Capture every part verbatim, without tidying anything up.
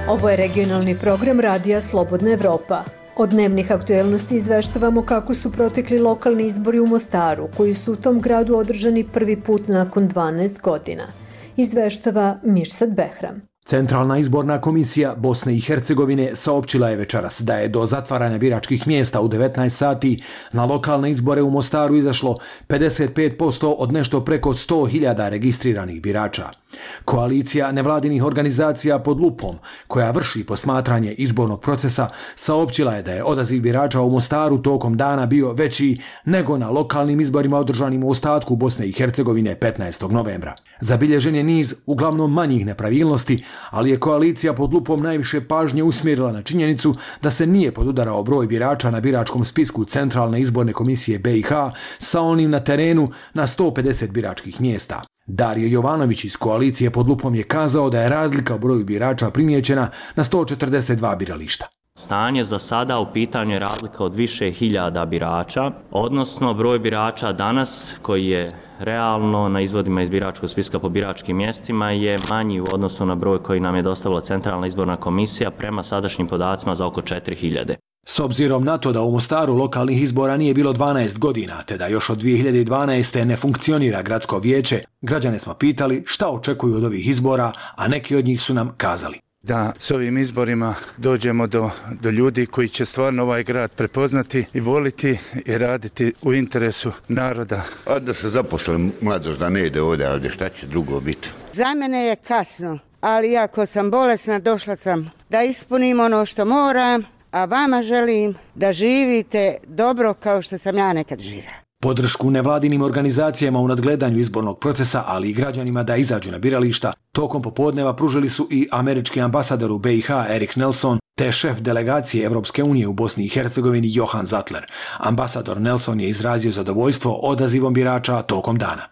Ovo je regionalni program Radija Slobodna Evropa. Od dnevnih aktuelnosti izveštavamo kako su protekli lokalni izbori u Mostaru, koji su u tom gradu održani prvi put nakon dvanaest godina. Izveštava Mirsad Behram. Centralna izborna komisija Bosne i Hercegovine saopćila je večeras da je do zatvaranja biračkih mjesta u devetnaest sati na lokalne izbore u Mostaru izašlo pedeset pet posto od nešto preko sto hiljada registriranih birača. Koalicija nevladinih organizacija pod lupom, koja vrši posmatranje izbornog procesa, saopćila je da je odaziv birača u Mostaru tokom dana bio veći nego na lokalnim izborima održanim u ostatku Bosne i Hercegovine petnaestog novembra. Zabilježen je niz uglavnom manjih nepravilnosti, ali je koalicija pod lupom najviše pažnje usmjerila na činjenicu da se nije podudarao broj birača na biračkom spisku Centralne izborne komisije B i H sa onim na terenu na sto pedeset biračkih mjesta. Dario Jovanović iz koalicije pod lupom je kazao da je razlika u broju birača primijećena na sto četrdeset dva birališta. Stanje za sada u pitanju je razlika od više hiljada birača, odnosno broj birača danas koji je realno na izvodima iz biračkog spiska po biračkim mjestima je manji u odnosu na broj koji nam je dostavila Centralna izborna komisija prema sadašnjim podacima za oko četiri hiljade. S obzirom na to da u Mostaru lokalnih izbora nije bilo dvanaest godina, te da još od dvije hiljade dvanaeste. ne funkcionira gradsko vijeće, građane smo pitali šta očekuju od ovih izbora, a neki od njih su nam kazali da s ovim izborima dođemo do, do ljudi koji će stvarno ovaj grad prepoznati i voliti i raditi u interesu naroda. A da se zaposle mladost, da ne ide ovdje, ali šta će drugo biti? Za mene je kasno, ali ako sam bolesna, došla sam da ispunim ono što moram, a vama želim da živite dobro kao što sam ja nekad živjela. Podršku nevladinim organizacijama u nadgledanju izbornog procesa, ali i građanima da izađu na birališta, tokom popodneva pružili su i američki ambasador u B i H Erik Nelson, te šef delegacije Evropske unije u Bosni i Hercegovini Johan Zatler. Ambasador Nelson je izrazio zadovoljstvo odazivom birača tokom dana.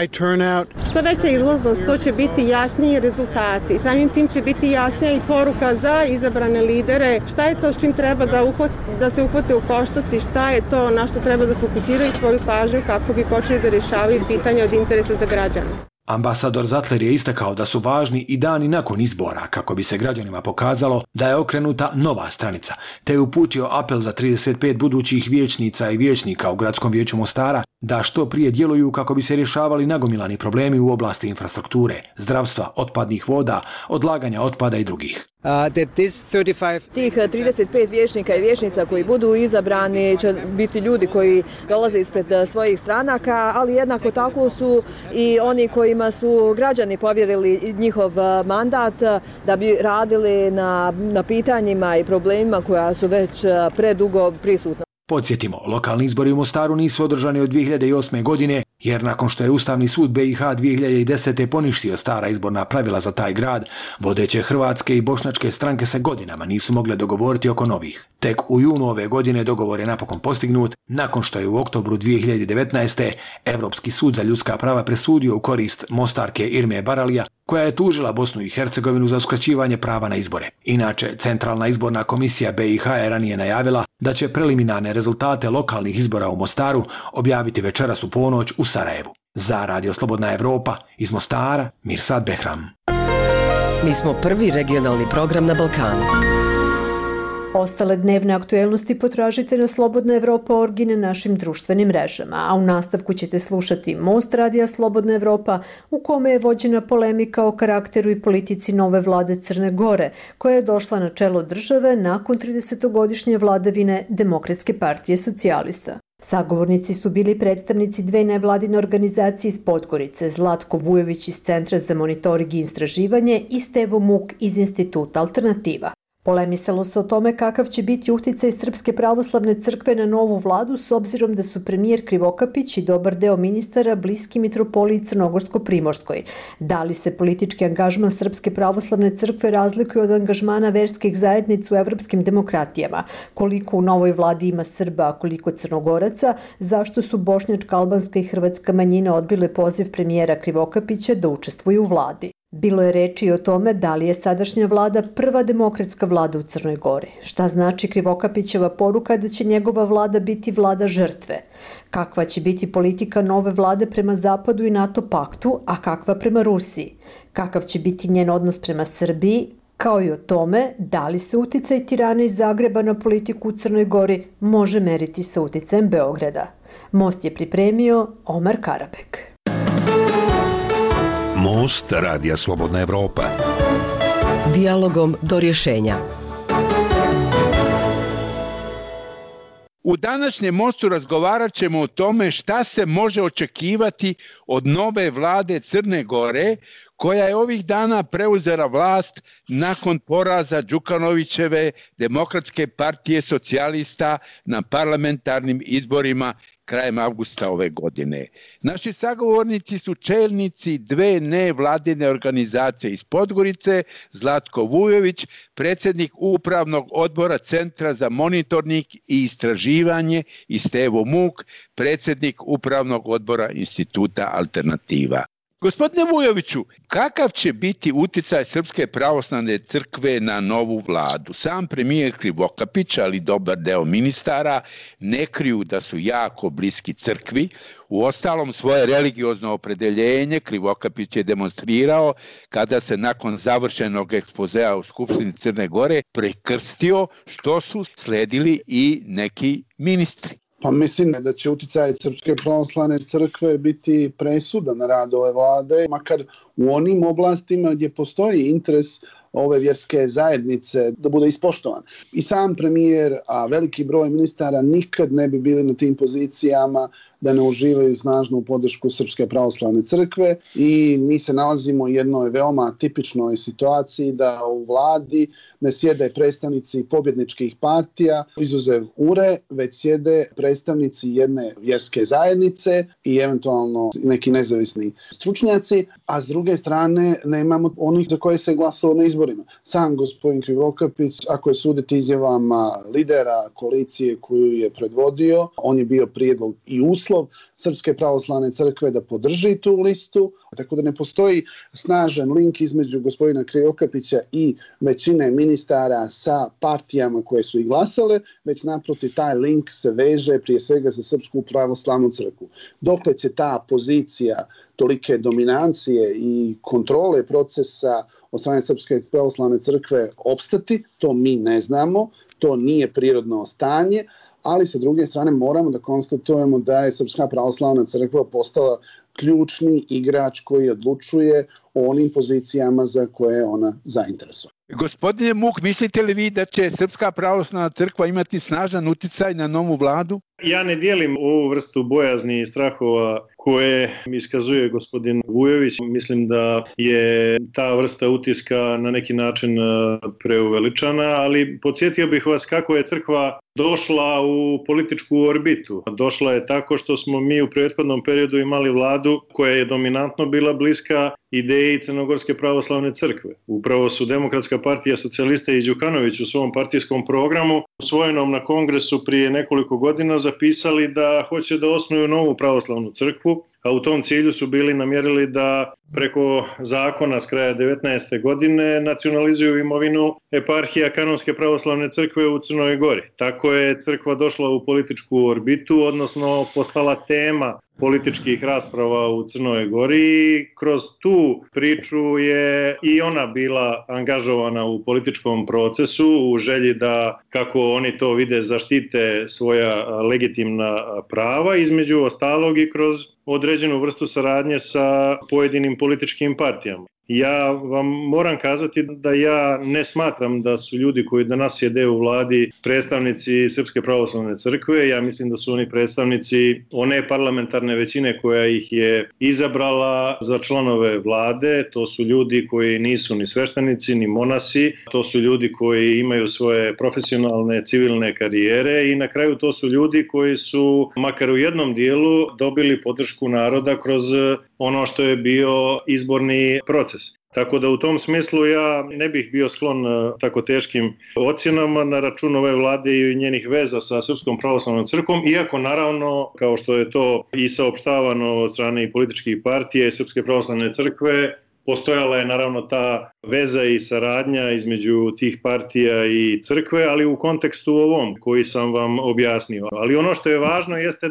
Što veća izlaznost, to će biti jasniji rezultati. Samim tim će biti jasnija i poruka za izabrane lidere. Šta je to s čim treba da, uhvat, da se uhvate u koštac i šta je to na što treba da fokusiraju svoju pažnju kako bi počeli da rješavaju pitanja od interesa za građane. Ambasador Zatler je istakao da su važni i dani nakon izbora kako bi se građanima pokazalo da je okrenuta nova stranica, te je uputio apel za trideset pet budućih vijećnica i vijećnika u Gradskom vijeću Mostara da što prije djeluju kako bi se rješavali nagomilani problemi u oblasti infrastrukture, zdravstva, otpadnih voda, odlaganja otpada i drugih. Tih trideset pet vijećnika i vijećnica koji budu izabrani će biti ljudi koji dolaze ispred svojih stranaka, ali jednako tako su i oni kojima su građani povjerili njihov mandat da bi radili na, na pitanjima i problemima koja su već predugo prisutna. Podsjetimo, lokalni izbori u Mostaru nisu održani od dvije hiljade osme. godine, jer nakon što je Ustavni sud B i H dvije hiljade desete. poništio stara izborna pravila za taj grad, vodeće hrvatske i bošnjačke stranke se godinama nisu mogle dogovoriti oko novih. Tek u junu ove godine dogovor je napokon postignut, nakon što je u oktobru dvije hiljade devetnaeste. Europski sud za ljudska prava presudio u korist Mostarke Irme Baralija, koja je tužila Bosnu i Hercegovinu za uskraćivanje prava na izbore. Inače, Centralna izborna komisija B i H je ranije najavila da će preliminarne rezultate lokalnih izbora u Mostaru objaviti večeras u ponoć u Sarajevu. Za Radio Slobodna Evropa, iz Mostara, Mirsad Behram. Mi smo prvi regionalni program na Balkanu. Ostale dnevne aktuelnosti potražite na Slobodna Evropa orgi na našim društvenim mrežama, a u nastavku ćete slušati Most Radija Slobodna Evropa, u kome je vođena polemika o karakteru i politici nove vlade Crne Gore, koja je došla na čelo države nakon tridesetogodišnje vladavine Demokratske partije socijalista. Sagovornici su bili predstavnici dve nevladine organizacije iz Podgorice, Zlatko Vujović iz Centra za monitoring i istraživanje i Stevo Muk iz Instituta Alternativa. Polemisalo se o tome kakav će biti uticaj Srpske pravoslavne crkve na novu vladu s obzirom da su premijer Krivokapić i dobar deo ministara bliski mitropoliji Crnogorsko-Primorskoj. Da li se politički angažman Srpske pravoslavne crkve razlikuje od angažmana verskih zajednica u evropskim demokratijama? Koliko u novoj vladi ima Srba, a koliko Crnogoraca? Zašto su bošnjačka, albanska i hrvatska manjina odbile poziv premijera Krivokapića da učestvuju u vladi? Bilo je reči o tome da li je sadašnja vlada prva demokratska vlada u Crnoj Gori. Šta znači Krivokapićeva poruka da će njegova vlada biti vlada žrtve? Kakva će biti politika nove vlade prema Zapadu i NATO paktu, a kakva prema Rusiji? Kakav će biti njen odnos prema Srbiji? kao i o tome da li se uticaj Tirane iz Zagreba na politiku u Crnoj Gori može meriti sa uticajem Beograda. Most je pripremio Omar Karabek. Most Radija Slobodna Evropa. Dijalogom do rješenja. U današnjem mostu razgovarat ćemo o tome šta se može očekivati od nove vlade Crne Gore, koja je ovih dana preuzela vlast nakon poraza Đukanovićeve Demokratske partije socijalista na parlamentarnim izborima krajem avgusta ove godine. Naši sagovornici su čelnici dve nevladine organizacije iz Podgorice, Zlatko Vujović, predsjednik upravnog odbora Centra za monitorning i istraživanje, i Stevo Muk, predsjednik upravnog odbora Instituta Alternativa. Gospodine Vujoviću, kakav će biti uticaj Srpske pravoslavne crkve na novu vladu? Sam premijer Krivokapić, ali dobar deo ministara, ne kriju da su jako bliski crkvi. U ostalom, svoje religiozno opredeljenje Krivokapić je demonstrirao kada se nakon završenog ekspozea u Skupštini Crne Gore prekrstio, što su sledili i neki ministri. Pa mislim da će uticaj Srpske pravoslavne crkve biti presudan na rad ove vlade, makar u onim oblastima gdje postoji interes ove vjerske zajednice da bude ispoštovan. I sam premijer, a veliki broj ministara nikad ne bi bili na tim pozicijama da ne uživaju snažnu podršku Srpske pravoslavne crkve i mi se nalazimo u jednoj veoma tipičnoj situaciji da u vladi ne sjede predstavnici pobjedničkih partija, izuzev U R E, već sjede predstavnici jedne vjerske zajednice i eventualno neki nezavisni stručnjaci, a s druge strane nemamo onih za koje se glasalo na izborima. Sam gospodin Krivokapić, ako je suditi izjavama lidera koalicije koju je predvodio, on je bio prijedlog i uslov Srpske pravoslavne crkve da podrži tu listu, tako da ne postoji snažan link između gospodina Krivokapića i većine ministara sa partijama koje su i glasale, već naprotiv taj link se veže prije svega za Srpsku pravoslavnu crkvu. Dokle će ta pozicija tolike dominancije i kontrole procesa od strane Srpske pravoslavne crkve opstati, to mi ne znamo, to nije prirodno stanje, ali sa druge strane moramo da konstatujemo da je Srpska pravoslavna crkva postala ključni igrač koji odlučuje o onim pozicijama za koje je ona zainteresovana. Gospodine Muk, mislite li vi da će Srpska pravoslavna crkva imati snažan uticaj na novu vladu? Ja ne dijelim ovu vrstu bojazni i strahova koje iskazuje gospodin Vujović. Mislim da je ta vrsta utiska na neki način preuveličana, ali podsjetio bih vas kako je crkva došla u političku orbitu. Došla je tako što smo mi u prethodnom periodu imali vladu koja je dominantno bila bliska ideji Crnogorske pravoslavne crkve. Upravo su Demokratska partija socijalista i Đukanović u svom partijskom programu usvojenom na kongresu prije nekoliko godina zapisali da hoće da osnuju novu pravoslavnu crkvu, a u tom cilju su bili namjerili da preko zakona s kraja devetnaeste godine nacionalizuju imovinu eparhija Kanonske pravoslavne crkve u Crnoj Gori. Tako je crkva došla u političku orbitu, odnosno postala tema političkih rasprava u Crnoj Gori i kroz tu priču je i ona bila angažovana u političkom procesu u želji da, kako oni to vide, zaštite svoja legitimna prava, između ostalog i kroz određenu vrstu saradnje sa pojedinim političkim partijama. Ja vam moram kazati da ja ne smatram da su ljudi koji danas sjede u vladi predstavnici Srpske pravoslavne crkve. Ja mislim da su oni predstavnici one parlamentarne većine koja ih je izabrala za članove vlade. To su ljudi koji nisu ni sveštenici, ni monasi. To su ljudi koji imaju svoje profesionalne civilne karijere i na kraju to su ljudi koji su makar u jednom dijelu dobili podršku naroda kroz ono što je bio izborni proces. Tako da u tom smislu ja ne bih bio sklon tako teškim ocjenama na račun ove vlade i njenih veza sa Srpskom pravoslavnom crkvom, iako naravno, kao što je to i saopštavano od strane i političkih partija i Srpske pravoslavne crkve, postojala je naravno ta veza i saradnja između tih partija i crkve, ali u kontekstu ovom koji sam vam objasnio. Ali ono što je važno jeste da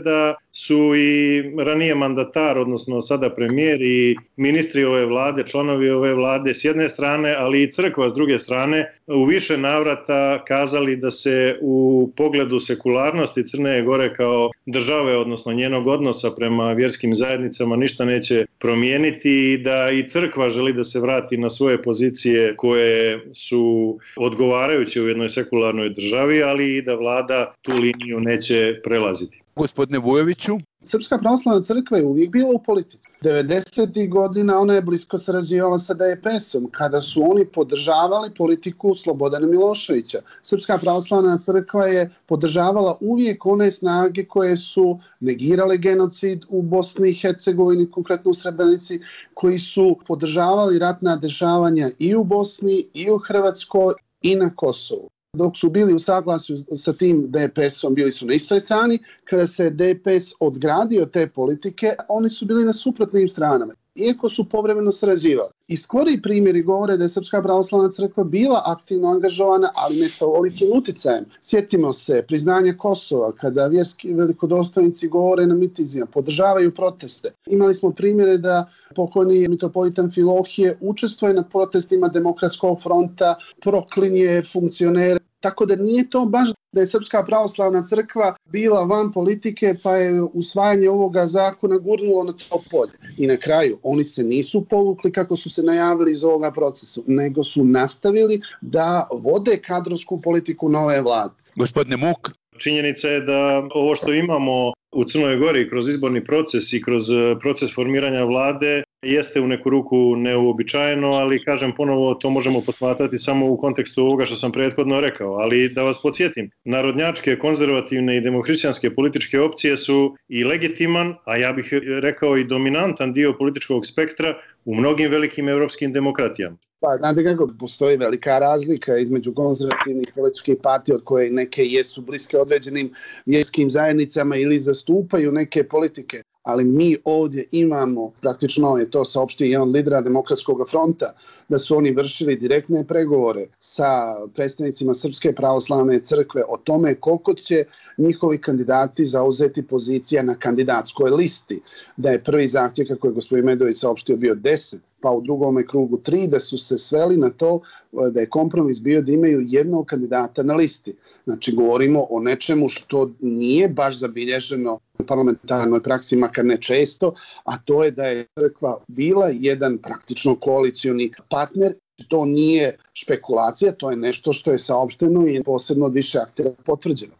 su i ranije mandatar, odnosno sada premijer i ministri ove vlade, članovi ove vlade s jedne strane, ali i crkva s druge strane, u više navrata kazali da se u pogledu sekularnosti Crne Gore kao države, odnosno njenog odnosa prema vjerskim zajednicama ništa neće promijeniti i da i crkva želi da se vrati na svoje pozicije koje su odgovarajuće u jednoj sekularnoj državi, ali i da vlada tu liniju neće prelaziti. Gospodine Vujoviću? Srpska pravoslavna crkva je uvijek bila u politici. devedesetih godina ona je blisko sarađivala sa D P S-om kada su oni podržavali politiku Slobodana Miloševića. Srpska pravoslavna crkva je podržavala uvijek one snage koje su negirale genocid u Bosni i Hercegovini, konkretno u Srebrenici, koji su podržavali ratna dešavanja i u Bosni i u Hrvatskoj i na Kosovu. Dok su bili u saglasju sa tim D P S-om, bili su na istoj strani. Kada se D P S odgradio te politike, oni su bili na suprotnim stranama, iako su povremeno sarađivali. I skori primjeri govore da je Srpska pravoslavna crkva bila aktivno angažovana, ali ne sa ovolikim uticajem. Sjetimo se priznanja Kosova, kada vjerski velikodostojnici govore na mitinzima, podržavaju proteste. Imali smo primjere da pokojni mitropolitan Filohije učestvuje na protestima Demokratskog fronta, proklinje funkcionere. Tako da nije to baš da je Srpska pravoslavna crkva bila van politike pa je usvajanje ovoga zakona gurnulo na to polje. I na kraju, oni se nisu povukli kako su se najavili iz ovoga procesa, nego su nastavili da vode kadrovsku politiku nove vlade. Gospodine Muk? Činjenica je da ovo što imamo u Crnoj Gori kroz izborni proces i kroz proces formiranja vlade jeste u neku ruku neuobičajeno, ali kažem ponovo, to možemo posmatrati samo u kontekstu ovoga što sam prethodno rekao. Ali da vas podsjetim, narodnjačke, konzervativne i demohrišćanske političke opcije su i legitiman, a ja bih rekao i dominantan dio političkog spektra u mnogim velikim evropskim demokratijama. Pa, znate kako, postoji velika razlika između konzervativnih političkih partija od koje neke jesu bliske određenim vjerskim zajednicama ili zastupaju neke politike. Ali mi ovdje imamo, praktično je to saopštio jedan lidera Demokratskog fronta, da su oni vršili direktne pregovore sa predstavnicima Srpske pravoslavne crkve o tome koliko će njihovi kandidati zauzeti pozicija na kandidatskoj listi. Da je prvi zahtjev, kako je gospodin Medović saopštio, bio deset, pa u drugome krugu tri, da su se sveli na to da je kompromis bio da imaju jednog kandidata na listi. Znači, govorimo o nečemu što nije baš zabilježeno u parlamentarnoj praksi, makar ne često, a to je da je crkva bila jedan praktično koalicioni partner. To nije špekulacija, to je nešto što je saopšteno i posebno od više aktera potvrđeno.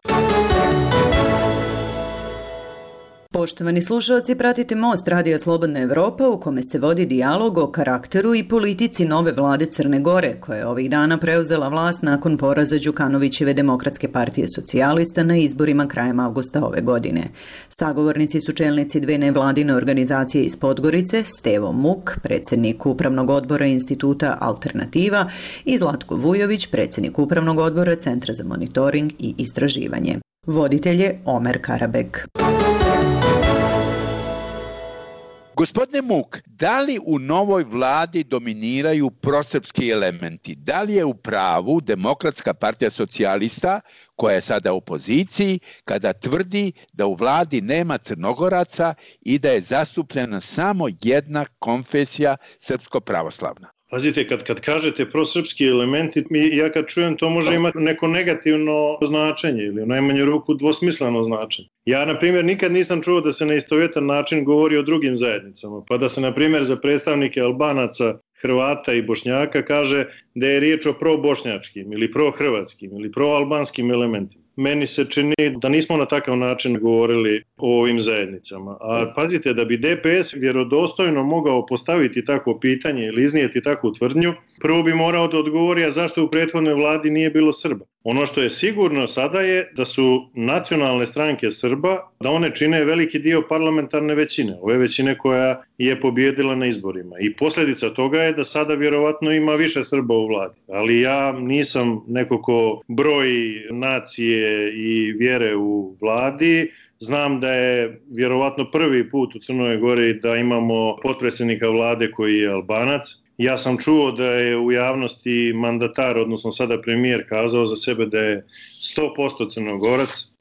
Poštovani slušalci, pratite Most Radija Slobodna Evropa u kome se vodi dijalog o karakteru i politici nove vlade Crne Gore, koja je ovih dana preuzela vlast nakon poraza Đukanovićeve Demokratske partije socijalista na izborima krajem avgusta ove godine. Sagovornici su čelnici dve nevladine organizacije iz Podgorice, Stevo Muk, predsjednik Upravnog odbora Instituta Alternativa, i Zlatko Vujović, predsjednik Upravnog odbora Centra za monitoring i istraživanje. Voditelj je Omer Karabeg. Gospodine Muk, da li u novoj vladi dominiraju prosrpski elementi? Da li je u pravu Demokratska partija socijalista, koja je sada u opoziciji, kada tvrdi da u vladi nema Crnogoraca i da je zastupljena samo jedna konfesija srpsko-pravoslavna? Pazite, kad, kad kažete prosrpski elementi, ja kad čujem to može imati neko negativno značenje ili u najmanju ruku dvosmisleno značenje. Ja, na primjer, nikad nisam čuo da se na istovjetan način govori o drugim zajednicama, pa da se, na primjer, za predstavnike Albanaca, Hrvata i Bošnjaka kaže da je riječ o probošnjačkim ili prohrvatskim ili proalbanskim elementima. Meni se čini da nismo na takav način govorili o ovim zajednicama. A pazite, da bi D P S vjerodostojno mogao postaviti takvo pitanje ili iznijeti takvu tvrdnju, prvo bi morao da odgovori, a zašto u prethodnoj vladi nije bilo Srba. Ono što je sigurno sada je da su nacionalne stranke Srba, da one čine veliki dio parlamentarne većine, ove većine koja je pobjedila na izborima. I posljedica toga je da sada vjerovatno ima više Srba u vladi. Ali ja nisam neko ko broji nacije i vjere u vladi. Znam da je vjerovatno prvi put u Crnoj Gori da imamo potpredsjednika vlade koji je Albanac. Ja sam čuo da je u javnosti mandatar, odnosno sada premijer, kazao za sebe da je sto posto Crnogorac.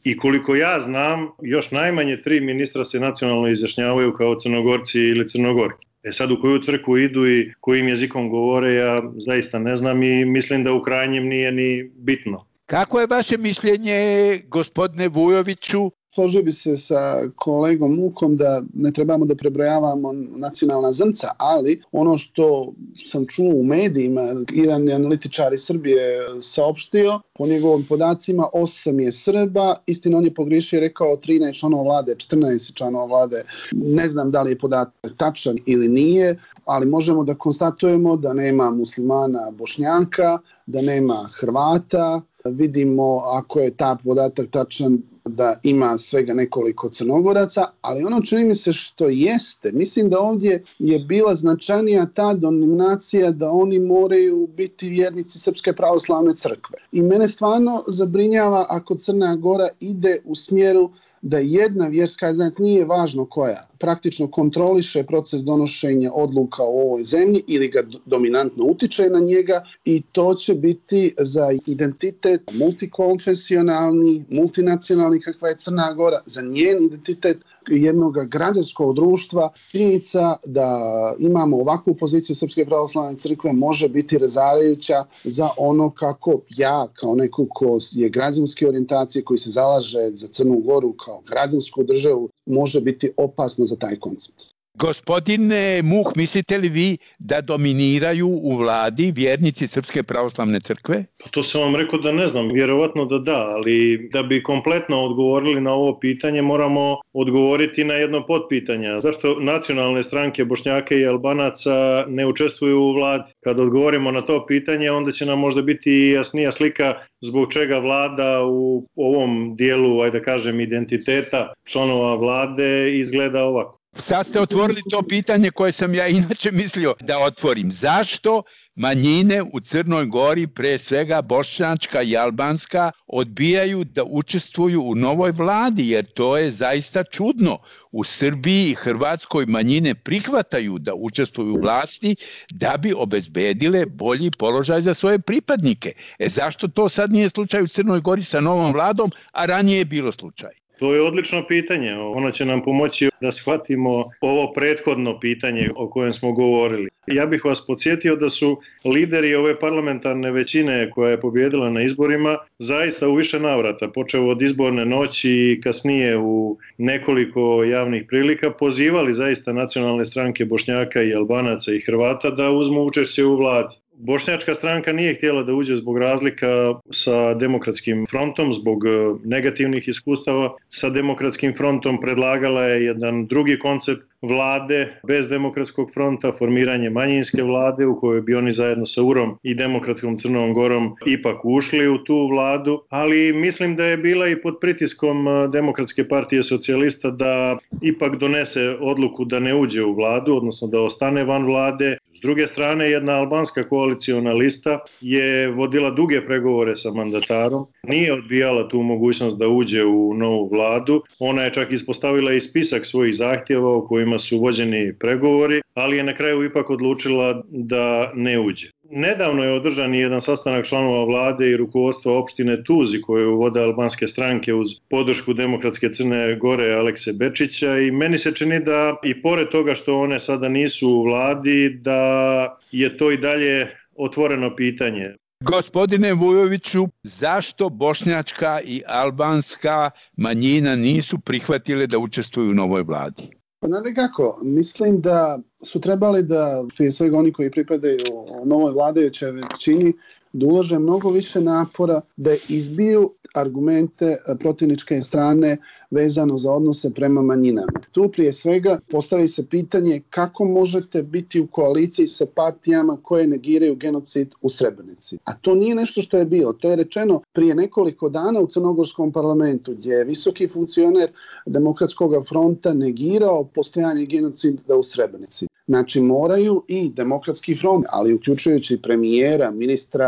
I koliko ja znam, još najmanje tri ministra se nacionalno izjašnjavaju kao Crnogorci ili Crnogorki. E sad u koju crkvu idu i kojim jezikom govore, ja zaista ne znam i mislim da u krajnjem nije ni bitno. Kako je vaše mišljenje, gospodine Vujoviću? Složio bi se sa kolegom Mukom da ne trebamo da prebrojavamo nacionalna zrnca, ali ono što sam čuo u medijima, jedan analitičar iz Srbije saopštio, po njegovim podacima osam je Srba, istina on je pogriješio i rekao trinaest članova vlade, četrnaest članova vlade, ne znam da li je podatak tačan ili nije, ali možemo da konstatujemo da nema muslimana Bošnjaka, da nema Hrvata, vidimo ako je ta podatak tačan da ima svega nekoliko Crnogoraca, ali ono čini mi se što jeste, mislim da ovdje je bila značajnija ta dominacija da oni moraju biti vjernici Srpske pravoslavne crkve. I mene stvarno zabrinjava ako Crna Gora ide u smjeru da jedna vjerska zajednica, nije važno koja, praktično kontroliše proces donošenja odluka u ovoj zemlji ili ga dominantno utiče na njega i to će biti za identitet multikonfesionalni, multinacionalni kakva je Crna Gora, za njen identitet jednog građanskog društva. Činjenica da imamo ovakvu poziciju Srpske pravoslavne crkve može biti razarajuća za ono kako ja, kao neko ko je građanske orijentacije, koji se zalaže za Crnu Goru kao građansku državu, može biti opasno za taj koncept. Gospodine Muh, mislite li vi da dominiraju u vladi vjernici Srpske pravoslavne crkve? Pa to sam vam rekao da ne znam, vjerovatno da da, ali da bi kompletno odgovorili na ovo pitanje moramo odgovoriti na jedno potpitanje. Zašto nacionalne stranke Bošnjaka i Albanaca ne učestvuju u vladi? Kad odgovorimo na to pitanje, onda će nam možda biti jasnija slika zbog čega vlada u ovom dijelu, ajde da kažem, identiteta članova vlade izgleda ovako. Sad ste otvorili to pitanje koje sam ja inače mislio da otvorim. Zašto manjine u Crnoj Gori, pre svega bošnjačka i albanska, odbijaju da učestvuju u novoj vladi? Jer to je zaista čudno. U Srbiji i Hrvatskoj manjine prihvataju da učestvuju u vlasti da bi obezbedile bolji položaj za svoje pripadnike. E zašto to sad nije slučaj u Crnoj Gori sa novom vladom, a ranije je bilo slučaj? To je odlično pitanje. Ono će nam pomoći da shvatimo ovo prethodno pitanje o kojem smo govorili. Ja bih vas podsjetio da su lideri ove parlamentarne većine koja je pobjedila na izborima zaista u više navrata, počeo od izborne noći i kasnije u nekoliko javnih prilika, pozivali zaista nacionalne stranke Bošnjaka i Albanaca i Hrvata da uzmu učešće u vladi. Bošnjačka stranka nije htjela da uđe zbog razlika sa Demokratskim frontom, zbog negativnih iskustava. Sa Demokratskim frontom predlagala je jedan drugi koncept vlade bez Demokratskog fronta, formiranje manjinske vlade u kojoj bi oni zajedno sa U R om i Demokratskom Crnom Gorom ipak ušli u tu vladu, ali mislim da je bila i pod pritiskom Demokratske partije socijalista da ipak donese odluku da ne uđe u vladu, odnosno da ostane van vlade. S druge strane, jedna albanska koaliciona lista je vodila duge pregovore sa mandatarom, nije odbijala tu mogućnost da uđe u novu vladu, ona je čak ispostavila i spisak svojih zahtjeva u kojima su vođeni pregovori, ali je na kraju ipak odlučila da ne uđe. Nedavno je održan jedan sastanak članova vlade i rukovodstva opštine Tuzi koju vode albanske stranke uz podršku Demokratske Crne Gore Alekse Bečića i meni se čini da i pored toga što one sada nisu u vladi, da je to i dalje otvoreno pitanje. Gospodine Vujoviću, zašto bošnjačka i albanska manjina nisu prihvatile da učestvuju u novoj vladi? Pa znate kako, mislim da su trebali da, prije svega oni koji pripadaju novoj vladajućoj većini, da ulože mnogo više napora da izbiju argumente protivničke strane vezano za odnose prema manjinama. Tu prije svega postavi se pitanje kako možete biti u koaliciji sa partijama koje negiraju genocid u Srebrenici. A to nije nešto što je bilo. To je rečeno prije nekoliko dana u Crnogorskom parlamentu gdje je visoki funkcioner Demokratskog fronta negirao postojanje genocida u Srebrenici. Znači moraju i Demokratski front, ali uključujući premijera, ministra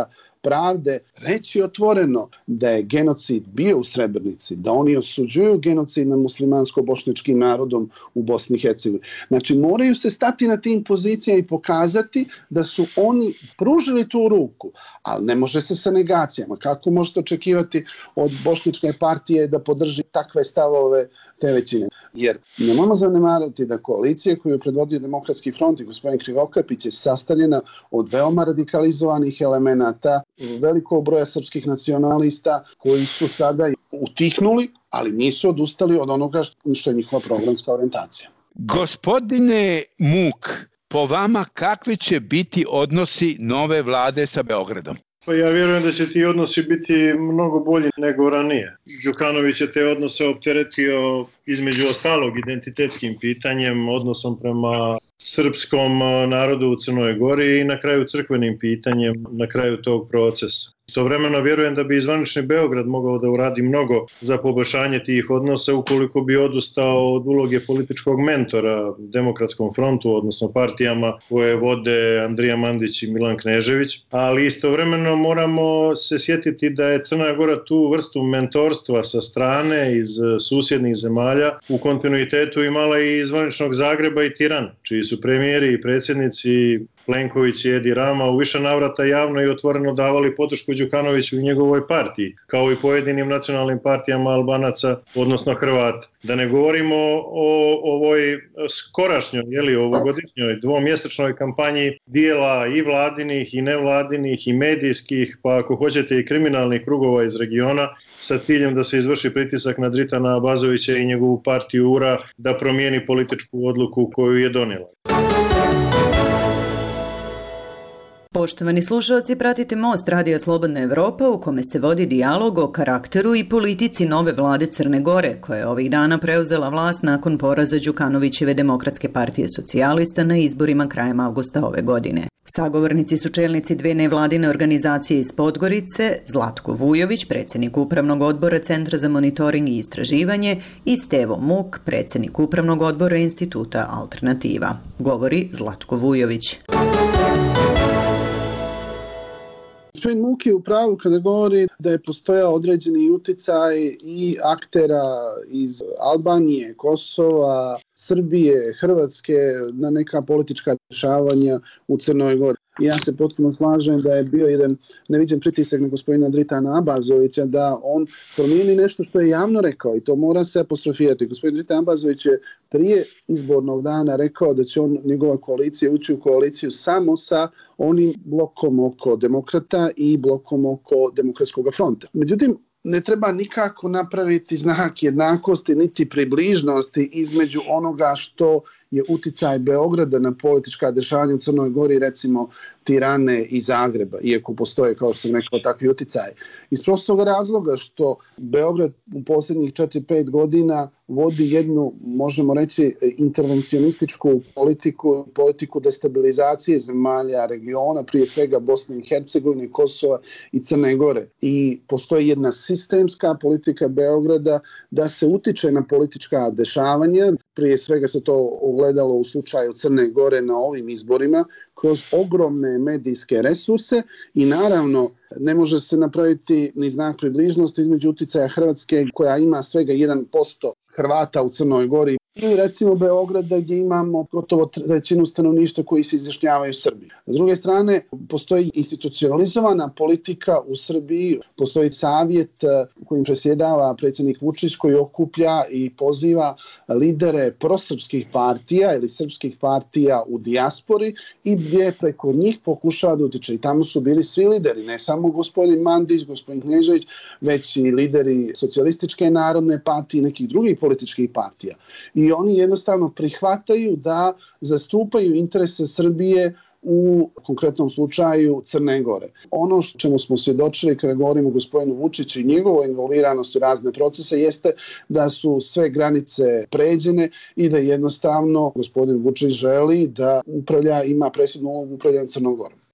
pravde, reći otvoreno da je genocid bio u Srebrenici, da oni osuđuju genocid nad muslimansko-bošnjačkim narodom u Bosni i Hercegovini. Znači, moraju se stati na tim pozicijama i pokazati da su oni pružili tu ruku, ali ne može se sa negacijama. Kako možete očekivati od bošnjačke partije da podrži takve stavove te većine? Jer nemojmo zanemarati da koalicija koju je predvodio Demokratski front i gospodin Krivokapić je sastavljena od veoma radikalizovanih elemenata, velikog broja srpskih nacionalista koji su sada utihnuli, ali nisu odustali od onoga što je njihova programska orijentacija. Gospodine Muk, po vama kakvi će biti odnosi nove vlade sa Beogradom? Pa ja vjerujem da će ti odnosi biti mnogo bolji nego ranije. Đukanović je te odnose opteretio između ostalog identitetskim pitanjem, odnosom prema srpskom narodu u Crnoj Gori i na kraju crkvenim pitanjem na kraju tog procesa. Istovremeno vjerujem da bi zvanični Beograd mogao da uradi mnogo za poboljšanje tih odnosa ukoliko bi odustao od uloge političkog mentora Demokratskom frontu, odnosno partijama koje vode Andrija Mandić i Milan Knežević, ali istovremeno moramo se sjetiti da je Crna Gora tu vrstu mentorstva sa strane iz susjednih zemalja u kontinuitetu imala i iz zvaničnog Zagreba i Tirana, čiji su premijeri i predsjednici Plenković i Edi Rama u više navrata javno i otvoreno davali podršku Đukanoviću i njegovoj partiji, kao i pojedinim nacionalnim partijama Albanaca, odnosno Hrvata. Da ne govorimo o ovoj skorašnjoj, jeli, ovogodišnjoj dvomjesečnoj kampanji dijela i vladinih i nevladinih i medijskih, pa ako hoćete i kriminalnih krugova iz regiona, sa ciljem da se izvrši pritisak na Dritana Abazovića i njegovu partiju U R A da promijeni političku odluku koju je donijela. Poštovani slušalci, pratite Most Radija Slobodna Evropa u kome se vodi dijalog o karakteru i politici nove vlade Crne Gore, koja je ovih dana preuzela vlast nakon poraza Đukanovićeve Demokratske partije socijalista na izborima krajem avgusta ove godine. Sagovornici su čelnici dve nevladine organizacije iz Podgorice, Zlatko Vujović, predsjednik Upravnog odbora Centra za monitoring i istraživanje, i Stevo Muk, predsjednik Upravnog odbora Instituta Alternativa. Govori Zlatko Vujović. Gospodin Muk je u pravu kada govori da je postojao određeni uticaj i aktera iz Albanije, Kosova, Srbije, Hrvatske na neka politička dešavanja u Crnoj Gori. Ja se potpuno slažem da je bio jedan neviđen pritisak na gospodina Dritana Abazovića da on promijeni nešto što je javno rekao i to mora se apostrofirati. Gospodin Dritan Abazović je prije izbornog dana rekao da će on, njegova koalicija ući u koaliciju samo sa onim blokom oko demokrata i blokom oko Demokratskog fronta. Međutim, ne treba nikako napraviti znak jednakosti niti približnosti između onoga što je uticaj Beograda na politička dešavanja u Crnoj Gori, recimo Tirane i Zagreba, iako postoje, kao što sam rekao, takvi uticaji. Iz prostog razloga što Beograd u posljednjih četiri pet godina vodi jednu, možemo reći, intervencionističku politiku, politiku destabilizacije zemalja regiona, prije svega Bosne i Hercegovine, Kosova i Crne Gore. I postoji jedna sistemska politika Beograda da se utiče na politička dešavanja. Prije svega se to ogledalo u slučaju Crne Gore na ovim izborima, kroz ogromne medijske resurse i naravno ne može se napraviti ni znak približnosti između uticaja Hrvatske koja ima svega jedan posto Hrvata u Crnoj Gori ili recimo Beograda gdje imamo gotovo trećinu stanovništva koji se izjašnjavaju u Srbiji. S druge strane, postoji institucionalizovana politika u Srbiji, postoji savjet kojim presjedava predsjednik Vučić koji okuplja i poziva lidere prosrpskih partija ili srpskih partija u dijaspori i gdje preko njih pokušava da utiče. I tamo su bili svi lideri, ne samo gospodin Mandić, gospodin Knežević, već i lideri socijalističke narodne partije i nekih drugih političkih partija. I oni jednostavno prihvataju da zastupaju interese Srbije u konkretnom slučaju Crne Gore. Ono čemu smo svjedočili kada govorimo o gospodinu Vučiću i njegovoj involviranosti u razne procese jeste da su sve granice pređene i da jednostavno gospodin Vučić želi da upravlja, ima presudnu ulogu upravljanja Crnom Gorom.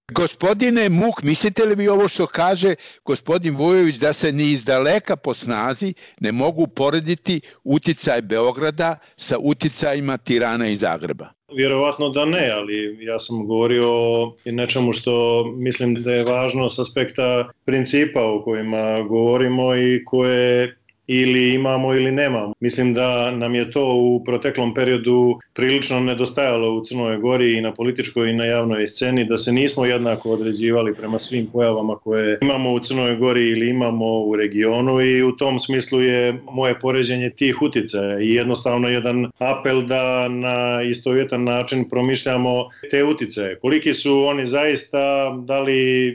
Gospodine Muk, mislite li vi ovo što kaže gospodin Vujović da se ni iz daleka po snazi ne mogu porediti uticaj Beograda sa uticajima Tirana i Zagreba? Vjerovatno da ne, ali ja sam govorio o nečemu što mislim da je važno s aspekta principa o kojima govorimo i koje ili imamo ili nemamo. Mislim da nam je to u proteklom periodu prilično nedostajalo u Crnoj Gori i na političkoj i na javnoj sceni, da se nismo jednako određivali prema svim pojavama koje imamo u Crnoj Gori ili imamo u regionu i u tom smislu je moje poređenje tih uticaja i jednostavno jedan apel da na istovjetan način promišljamo te uticaje. Koliki su oni zaista, da li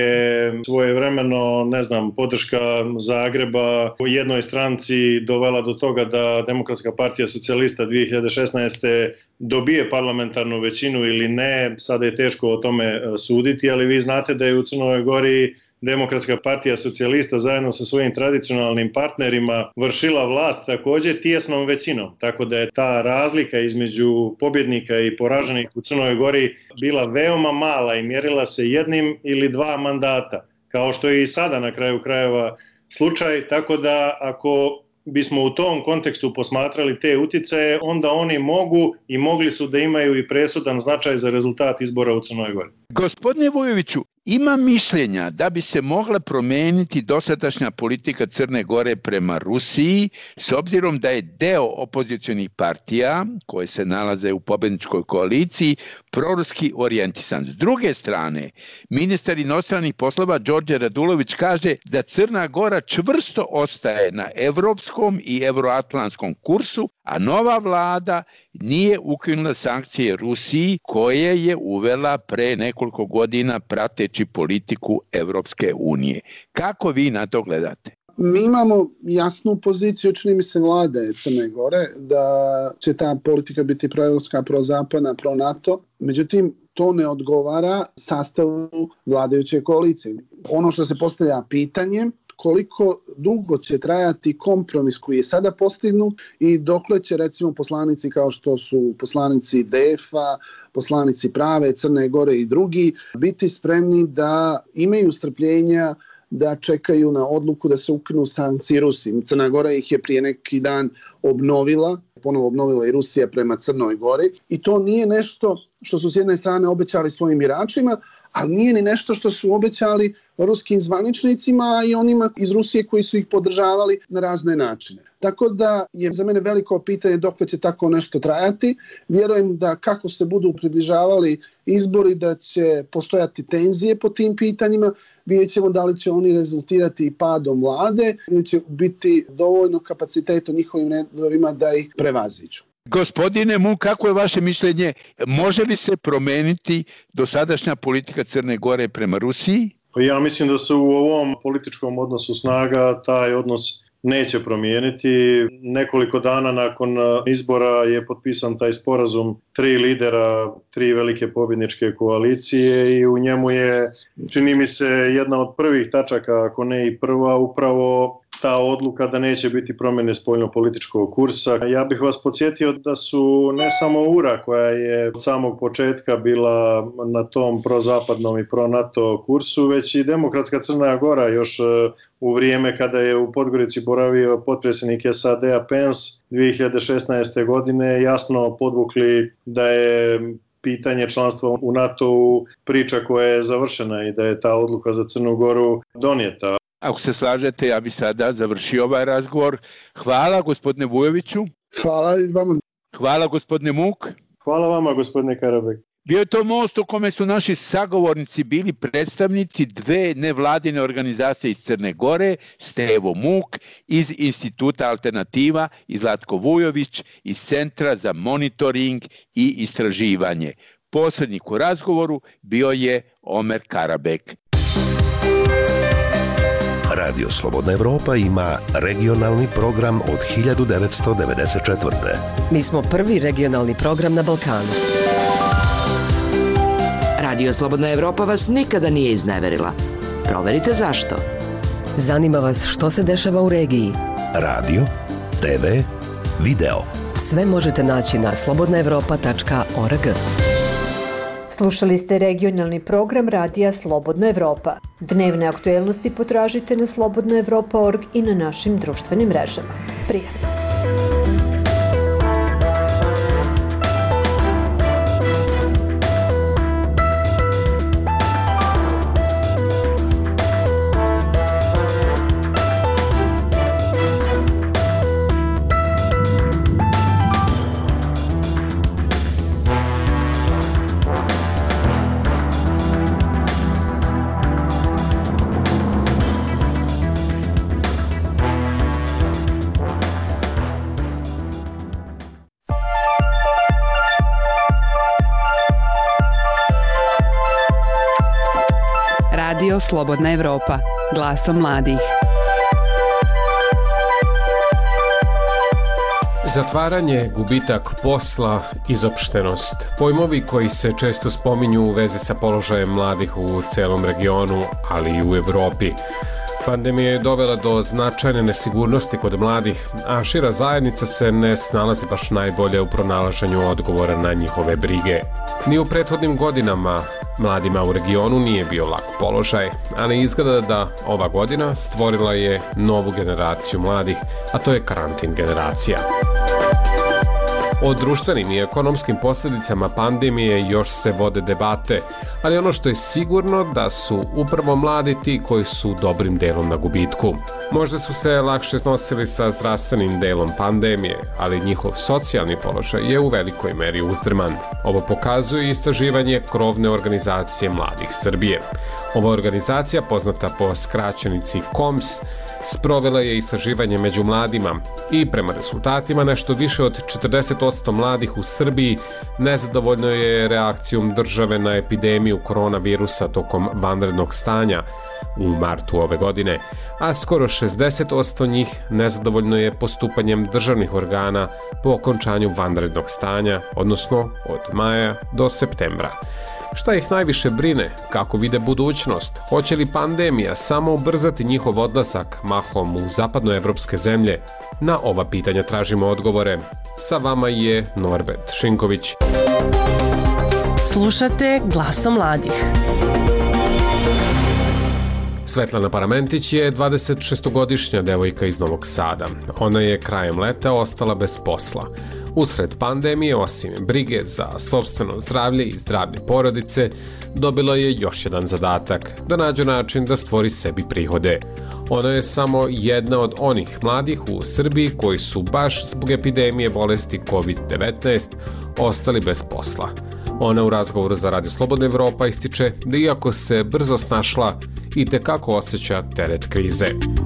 je svojevremeno, ne znam, podrška Zagreba u jednoj stranci dovela do toga da Demokratska partija socijalista dvije hiljade šesnaeste. dobije parlamentarnu većinu ili ne, sada je teško o tome suditi, ali vi znate da je u Crnoj Gori Demokratska partija socijalista zajedno sa svojim tradicionalnim partnerima vršila vlast također tijesnom većinom, tako da je ta razlika između pobjednika i poraženih u Crnoj Gori bila veoma mala i mjerila se jednim ili dva mandata, kao što je i sada na kraju krajeva slučaj, tako da ako bismo u tom kontekstu posmatrali te uticaje, onda oni mogu i mogli su da imaju i presudan značaj za rezultat izbora u Crnoj Gori. Gospodine Vujoviću, ima mišljenja da bi se mogla promijeniti dosadašnja politika Crne Gore prema Rusiji, s obzirom da je deo opozicionih partija, koje se nalaze u pobjedničkoj koaliciji, proruski orijentisan. S druge strane, ministar inostranih poslova Đorđe Radulović kaže da Crna Gora čvrsto ostaje na evropskom i euroatlantskom kursu, a nova vlada nije ukinula sankcije Rusiji koje je uvela pre nekoliko godina prateći politiku Evropske unije. Kako vi na to gledate? Mi imamo jasnu poziciju, čini mi se, vlade Crne Gore, da će ta politika biti proevropska, prozapadna, pro-NATO. Međutim, to ne odgovara sastavu vladajuće koalicije. Ono što se postavlja pitanje, koliko dugo će trajati kompromis koji je sada postignut i dokle će, recimo, poslanici kao što su poslanici D F-a, poslanici Prave, Crne Gore i drugi, biti spremni da imaju strpljenja, da čekaju na odluku da se ukinu sankcije Rusiji. Crna Gora ih je prije neki dan obnovila, ponovo obnovila i Rusija prema Crnoj Gori, i to nije nešto što su s jedne strane obećali svojim biračima, ali nije ni nešto što su obećali ruskim zvaničnicima i onima iz Rusije koji su ih podržavali na razne načine. Tako da je za mene veliko pitanje dok će tako nešto trajati. Vjerujem da kako se budu približavali izbori da će postojati tenzije po tim pitanjima. Vidjet ćemo da li će oni rezultirati padom vlade ili će biti dovoljno kapaciteta u njihovim redovima da ih prevaziđu. Gospodine Muk, kako je vaše mišljenje? Može li se promijeniti dosadašnja politika Crne Gore prema Rusiji? Ja mislim da se u ovom političkom odnosu snaga taj odnos neće promijeniti. Nekoliko dana nakon izbora je potpisan taj sporazum tri lidera, tri velike pobjedničke koalicije i u njemu je, čini mi se, jedna od prvih tačaka, ako ne i prva, upravo ta odluka da neće biti promjene spoljno-političkog kursa. Ja bih vas podsjetio da su ne samo U R A koja je od samog početka bila na tom prozapadnom i pro-NATO kursu, već i Demokratska Crna Gora još u vrijeme kada je u Podgorici boravio potpredsjednik S A D-a Pence dvije hiljade šesnaeste. godine jasno podvukli da je pitanje članstva u NATO-u priča koja je završena i da je ta odluka za Crnu Goru donijeta. Ako se slažete, ja bi sada završio ovaj razgovor. Hvala gospodine Vujoviću. Hvala i vama. Hvala gospodine Muk. Hvala vama gospodine Karabek. Bio je to most u kome su naši sagovornici bili predstavnici dve nevladine organizacije iz Crne Gore, Stevo Muk iz Instituta Alternativa i Zlatko Vujović iz Centra za monitoring i istraživanje. Posrednik u razgovoru bio je Omer Karabek. Radio Slobodna Evropa ima regionalni program od hiljadu devetsto devedeset četvrte. Mi smo prvi regionalni program na Balkanu. Radio Slobodna Evropa vas nikada nije izneverila. Proverite zašto. Zanima vas što se dešava u regiji. Radio, T V, video. Sve možete naći na slobodna evropa tačka org. Slušali ste regionalni program Radija Slobodna Evropa. Dnevne aktuelnosti potražite na slobodna evropa tačka org i na našim društvenim mrežama. Prijatno! Radio Slobodna Evropa, glasom mladih. Zatvaranje, gubitak posla, izopštenost. Pojmovi koji se često spominju u vezi sa položajem mladih u celom regionu, ali i u Evropi. Pandemija je dovela do značajne nesigurnosti kod mladih, a šira zajednica se ne snalazi baš najbolje u pronalaženju odgovora na njihove brige. Ni u prethodnim godinama mladima u regionu nije bio lak položaj, ali izgleda da ova godina stvorila je novu generaciju mladih, a to je karantin generacija. O društvenim i ekonomskim posljedicama pandemije još se vode debate, ali ono što je sigurno da su upravo mladi ti koji su dobrim delom na gubitku. Možda su se lakše nosili sa zdravstvenim delom pandemije, ali njihov socijalni položaj je u velikoj meri uzdrman. Ovo pokazuje istraživanje krovne organizacije mladih Srbije. Ova organizacija, poznata po skraćenici K O M S, sprovela je istraživanje među mladima i prema rezultatima nešto više od četrdeset posto mladih u Srbiji nezadovoljno je reakcijom države na epidemiju koronavirusa tokom vanrednog stanja u martu ove godine, a skoro šezdeset posto njih nezadovoljno je postupanjem državnih organa po okončanju vanrednog stanja, odnosno od maja do septembra. Šta ih najviše brine? Kako vide budućnost? Hoće li pandemija samo ubrzati njihov odlazak mahom u zapadnoevropske zemlje? Na ova pitanja tražimo odgovore. Sa vama je Norbert Šinković. Slušate Glasom mladih. Svetlana Paramentić je dvadesetšestogodišnja devojka iz Novog Sada. Ona je krajem leta ostala bez posla. Usred pandemije, osim brige za sopstveno zdravlje i zdravlje porodice, dobila je još jedan zadatak, da nađe način da stvori sebi prihode. Ona je samo jedna od onih mladih u Srbiji koji su baš zbog epidemije bolesti kovid devetnaest ostali bez posla. Ona u razgovoru za Radio Slobodna Evropa ističe da iako se brzo snašla, itekako osjeća teret krize.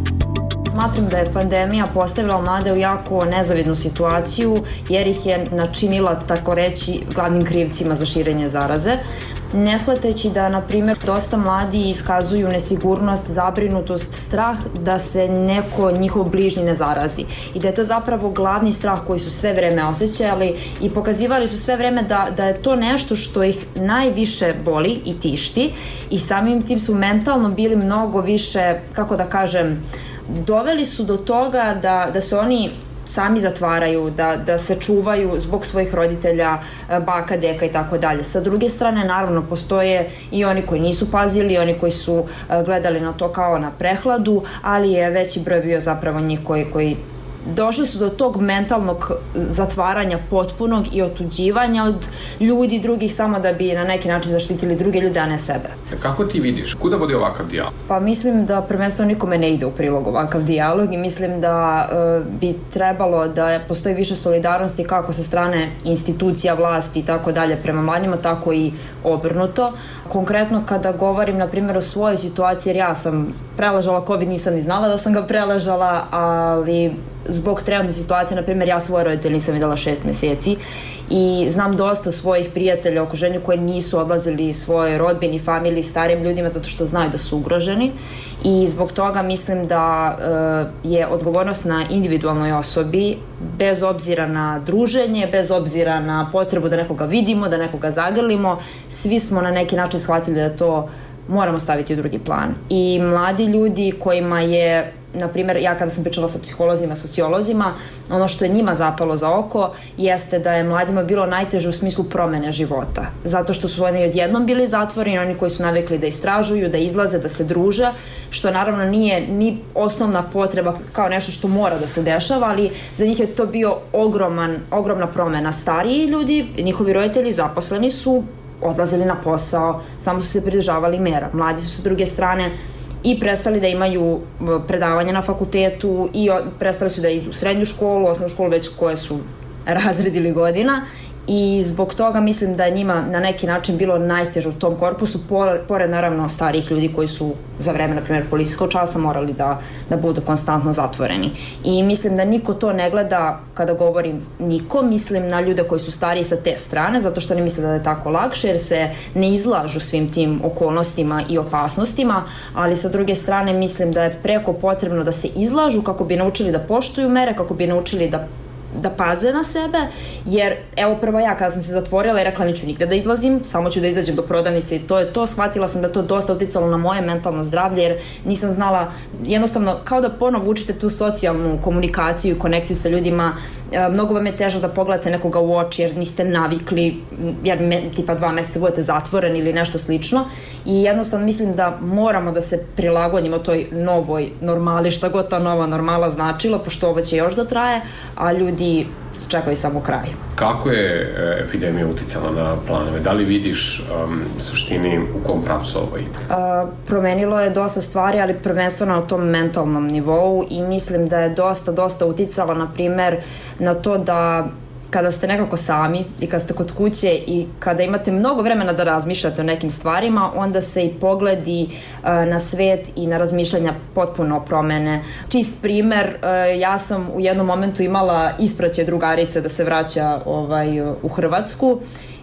Smatram da je pandemija postavila mlade u jako nezavidnu situaciju jer ih je načinila, tako reći, glavnim krivcima za širenje zaraze. Ne shvatajući da, na primjer, dosta mladi iskazuju nesigurnost, zabrinutost, strah da se neko njihov bližnji ne zarazi. I da je to zapravo glavni strah koji su sve vreme osjećali i pokazivali su sve vreme da, da je to nešto što ih najviše boli i tišti i samim tim su mentalno bili mnogo više, kako da kažem, doveli su do toga da, da se oni sami zatvaraju, da, da se čuvaju zbog svojih roditelja, baka, deka i tako dalje. Sa druge strane, naravno, postoje i oni koji nisu pazili, oni koji su gledali na to kao na prehladu, ali je veći broj bio zapravo njih koji, koji došli su do tog mentalnog zatvaranja potpunog i otuđivanja od ljudi drugih samo da bi na neki način zaštitili druge ljude, a ne sebe. Kako ti vidiš? Kuda vodi ovakav dijalog? Pa mislim da prvenstveno nikome ne ide u prilog ovakav dijalog i mislim da e, bi trebalo da postoji više solidarnosti kako sa strane institucija, vlasti i tako dalje prema mladima, tako i obrnuto. Konkretno kada govorim, na primjer, o svojoj situaciji, jer ja sam preležala COVID, nisam ni znala da sam ga preležala, ali zbog trenutne situacije, na primjer, ja svoje roditelje nisam videla šest meseci i znam dosta svojih prijatelja u okruženju koji nisu odlazili svojoj rodbini, familiji, starijim ljudima zato što znaju da su ugroženi i zbog toga mislim da e, je odgovornost na individualnoj osobi bez obzira na druženje, bez obzira na potrebu da nekoga vidimo, da nekoga zagrlimo, svi smo na neki način shvatili da to moramo staviti u drugi plan. I mladi ljudi kojima je na primjer, ja kada sam pričala sa psiholozima, sociolozima, ono što je njima zapalo za oko jeste da je mladima bilo najteže u smislu promene života. Zato što su oni odjednom bili zatvoreni, oni koji su navikli da istražuju, da izlaze, da se druže, što naravno nije ni osnovna potreba kao nešto što mora da se dešava, ali za njih je to bio ogroman, ogromna promena. Stariji ljudi, njihovi roditelji zaposleni su odlazili na posao, samo su se pridržavali mera. Mladi su sa druge strane i prestali da imaju predavanja na fakultetu i prestali su da idu u srednju školu, osnovnu školu, već koje su razredili godina, i zbog toga mislim da je njima na neki način bilo najteže u tom korpusu, pored naravno starijih ljudi koji su za vreme, na primjer, policijskog časa morali da, da budu konstantno zatvoreni. I mislim da niko to ne gleda, kada govorim niko, mislim na ljude koji su stariji sa te strane, zato što ne misle da je tako lakše, jer se ne izlažu svim tim okolnostima i opasnostima, ali sa druge strane mislim da je preko potrebno da se izlažu kako bi naučili da poštuju mere, kako bi naučili da da paze na sebe, jer evo prvo ja kada sam se zatvorila i rekla neću nigde da izlazim, samo ću da izađem do prodavnice i to je to, shvatila sam da to dosta uticalo na moje mentalno zdravlje, jer nisam znala, jednostavno kao da ponovo učite tu socijalnu komunikaciju i konekciju sa ljudima, mnogo vam je teže da pogledate nekoga u oči jer niste navikli, jer me, tipa dva meseca budete zatvoreni ili nešto slično, i jednostavno mislim da moramo da se prilagodimo toj novoj normali, šta god ta nova normala značila, pošto ovo će još da traje, a ljudi čekaju samo kraj. Kako je epidemija uticala na planove? Da li vidiš um, suštini u kom pravcu ovo ide? Uh, promenilo je dosta stvari, ali prvenstveno na tom mentalnom nivou, i mislim da je dosta, dosta uticalo, na primer, na to da kada ste nekako sami i kada ste kod kuće i kada imate mnogo vremena da razmišljate o nekim stvarima, onda se i pogledi uh, na svet i na razmišljanja potpuno promene. Čist primer, uh, ja sam u jednom momentu imala ispraćaj drugarice da se vraća ovaj, u Hrvatsku,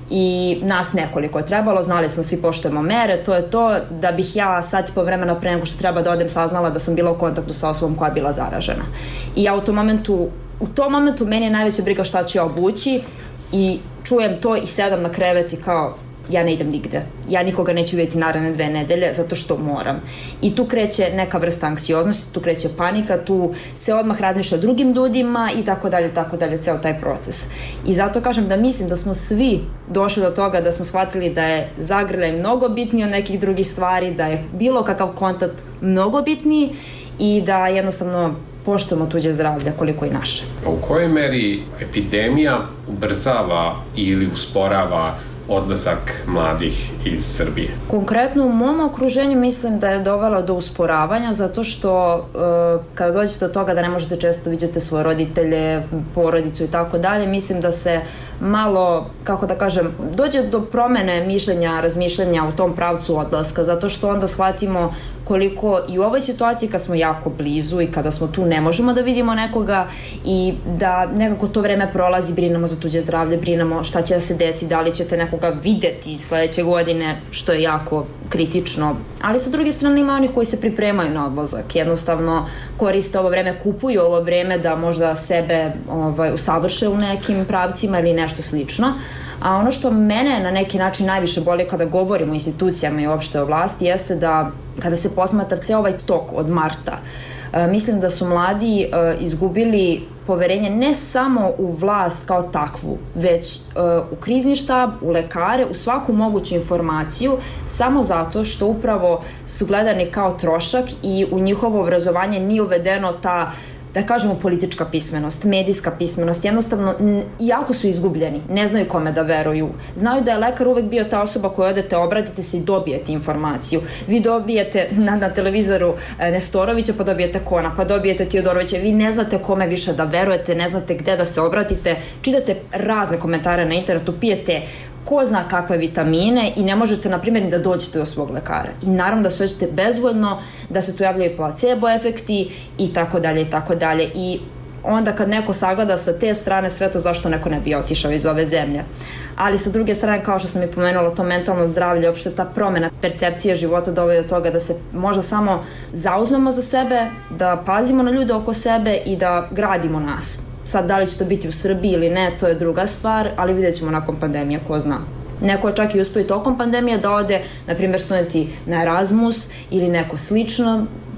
i nas nekoliko je trebalo, znali smo, svi poštujemo mere, to je to, da bih ja sat i po vremena pre nego što treba da odem saznala da sam bila u kontaktu sa osobom koja je bila zaražena. I ja u tom momentu, u tom momentu meni je najveća briga šta ću ja obući, i čujem to i sedam na krevet i kao, ja ne idem nigde. Ja nikoga neću vidjeti naredne dve nedelje zato što moram. I tu kreće neka vrsta anksioznosti, tu kreće panika, tu se odmah razmišlja o drugim ljudima i tako dalje, tako dalje, ceo taj proces. I zato kažem da mislim da smo svi došli do toga da smo shvatili da je zagrljaj mnogo bitniji od nekih drugih stvari, da je bilo kakav kontakt mnogo bitniji i da jednostavno poštujemo tuđe zdravlje koliko i naše. U kojoj meri epidemija ubrzava ili usporava odlazak mladih iz Srbije? Konkretno u mom okruženju mislim da je dovelo do usporavanja, zato što uh, kada dođete do toga da ne možete često vidjeti svoje roditelje, porodicu i tako dalje, mislim da se malo, kako da kažem, dođe do promene mišljenja, razmišljanja u tom pravcu odlaska, zato što onda shvatimo koliko i u ovoj situaciji kad smo jako blizu i kada smo tu ne možemo da vidimo nekoga, i da nekako to vreme prolazi, brinemo za tuđe zdravlje, brinemo šta će da se desi, da li ćete nekoga videti sledeće godine, što je jako kritično. Ali sa druge strane ima onih koji se pripremaju na odlazak, jednostavno koriste ovo vreme, kupuju ovo vreme da možda sebe ovaj, usavrše u nekim pravcima ili nešto slično. A ono što mene na neki način najviše boli kada govorimo o institucijama i uopšte o vlasti jeste da kada se posmatra ceo ovaj tok od marta, mislim da su mladi izgubili poverenje ne samo u vlast kao takvu, već u krizni štab, u lekare, u svaku moguću informaciju, samo zato što upravo su gledani kao trošak i u njihovo obrazovanje nije uvedeno ta, da kažemo, politička pismenost, medijska pismenost, jednostavno, iako su izgubljeni, ne znaju kome da veruju. Znaju da je lekar uvek bio ta osoba koju odete, obratite se i dobijete informaciju. Vi dobijete na, na televizoru Nestorovića, pa dobijete Kona, pa dobijete Tiodorovića, vi ne znate kome više da verujete, ne znate gde da se obratite, čitate razne komentare na internetu, pijete ko zna kakve vitamine i ne možete, na primjer, ni da dođete do svog lekara. I naravno da se osjećate bezvoljno, da se tu javljaju placebo efekti i tako dalje i tako dalje. I onda kad neko sagleda sa te strane sve to, zašto neko ne bi otišao iz ove zemlje. Ali sa druge strane, kao što sam i pomenula, to mentalno zdravlje, uopšte ta promena percepcije života dovodi do toga da se možda samo zauzmemo za sebe, da pazimo na ljude oko sebe i da gradimo nas. Sad, da li će to biti u Srbiji ili ne, to je druga stvar, ali vidjet ćemo nakon pandemije, ko zna. Neko je čak i uspio i tokom pandemije da ode, na primjer, studenti na Erasmus ili neko slično,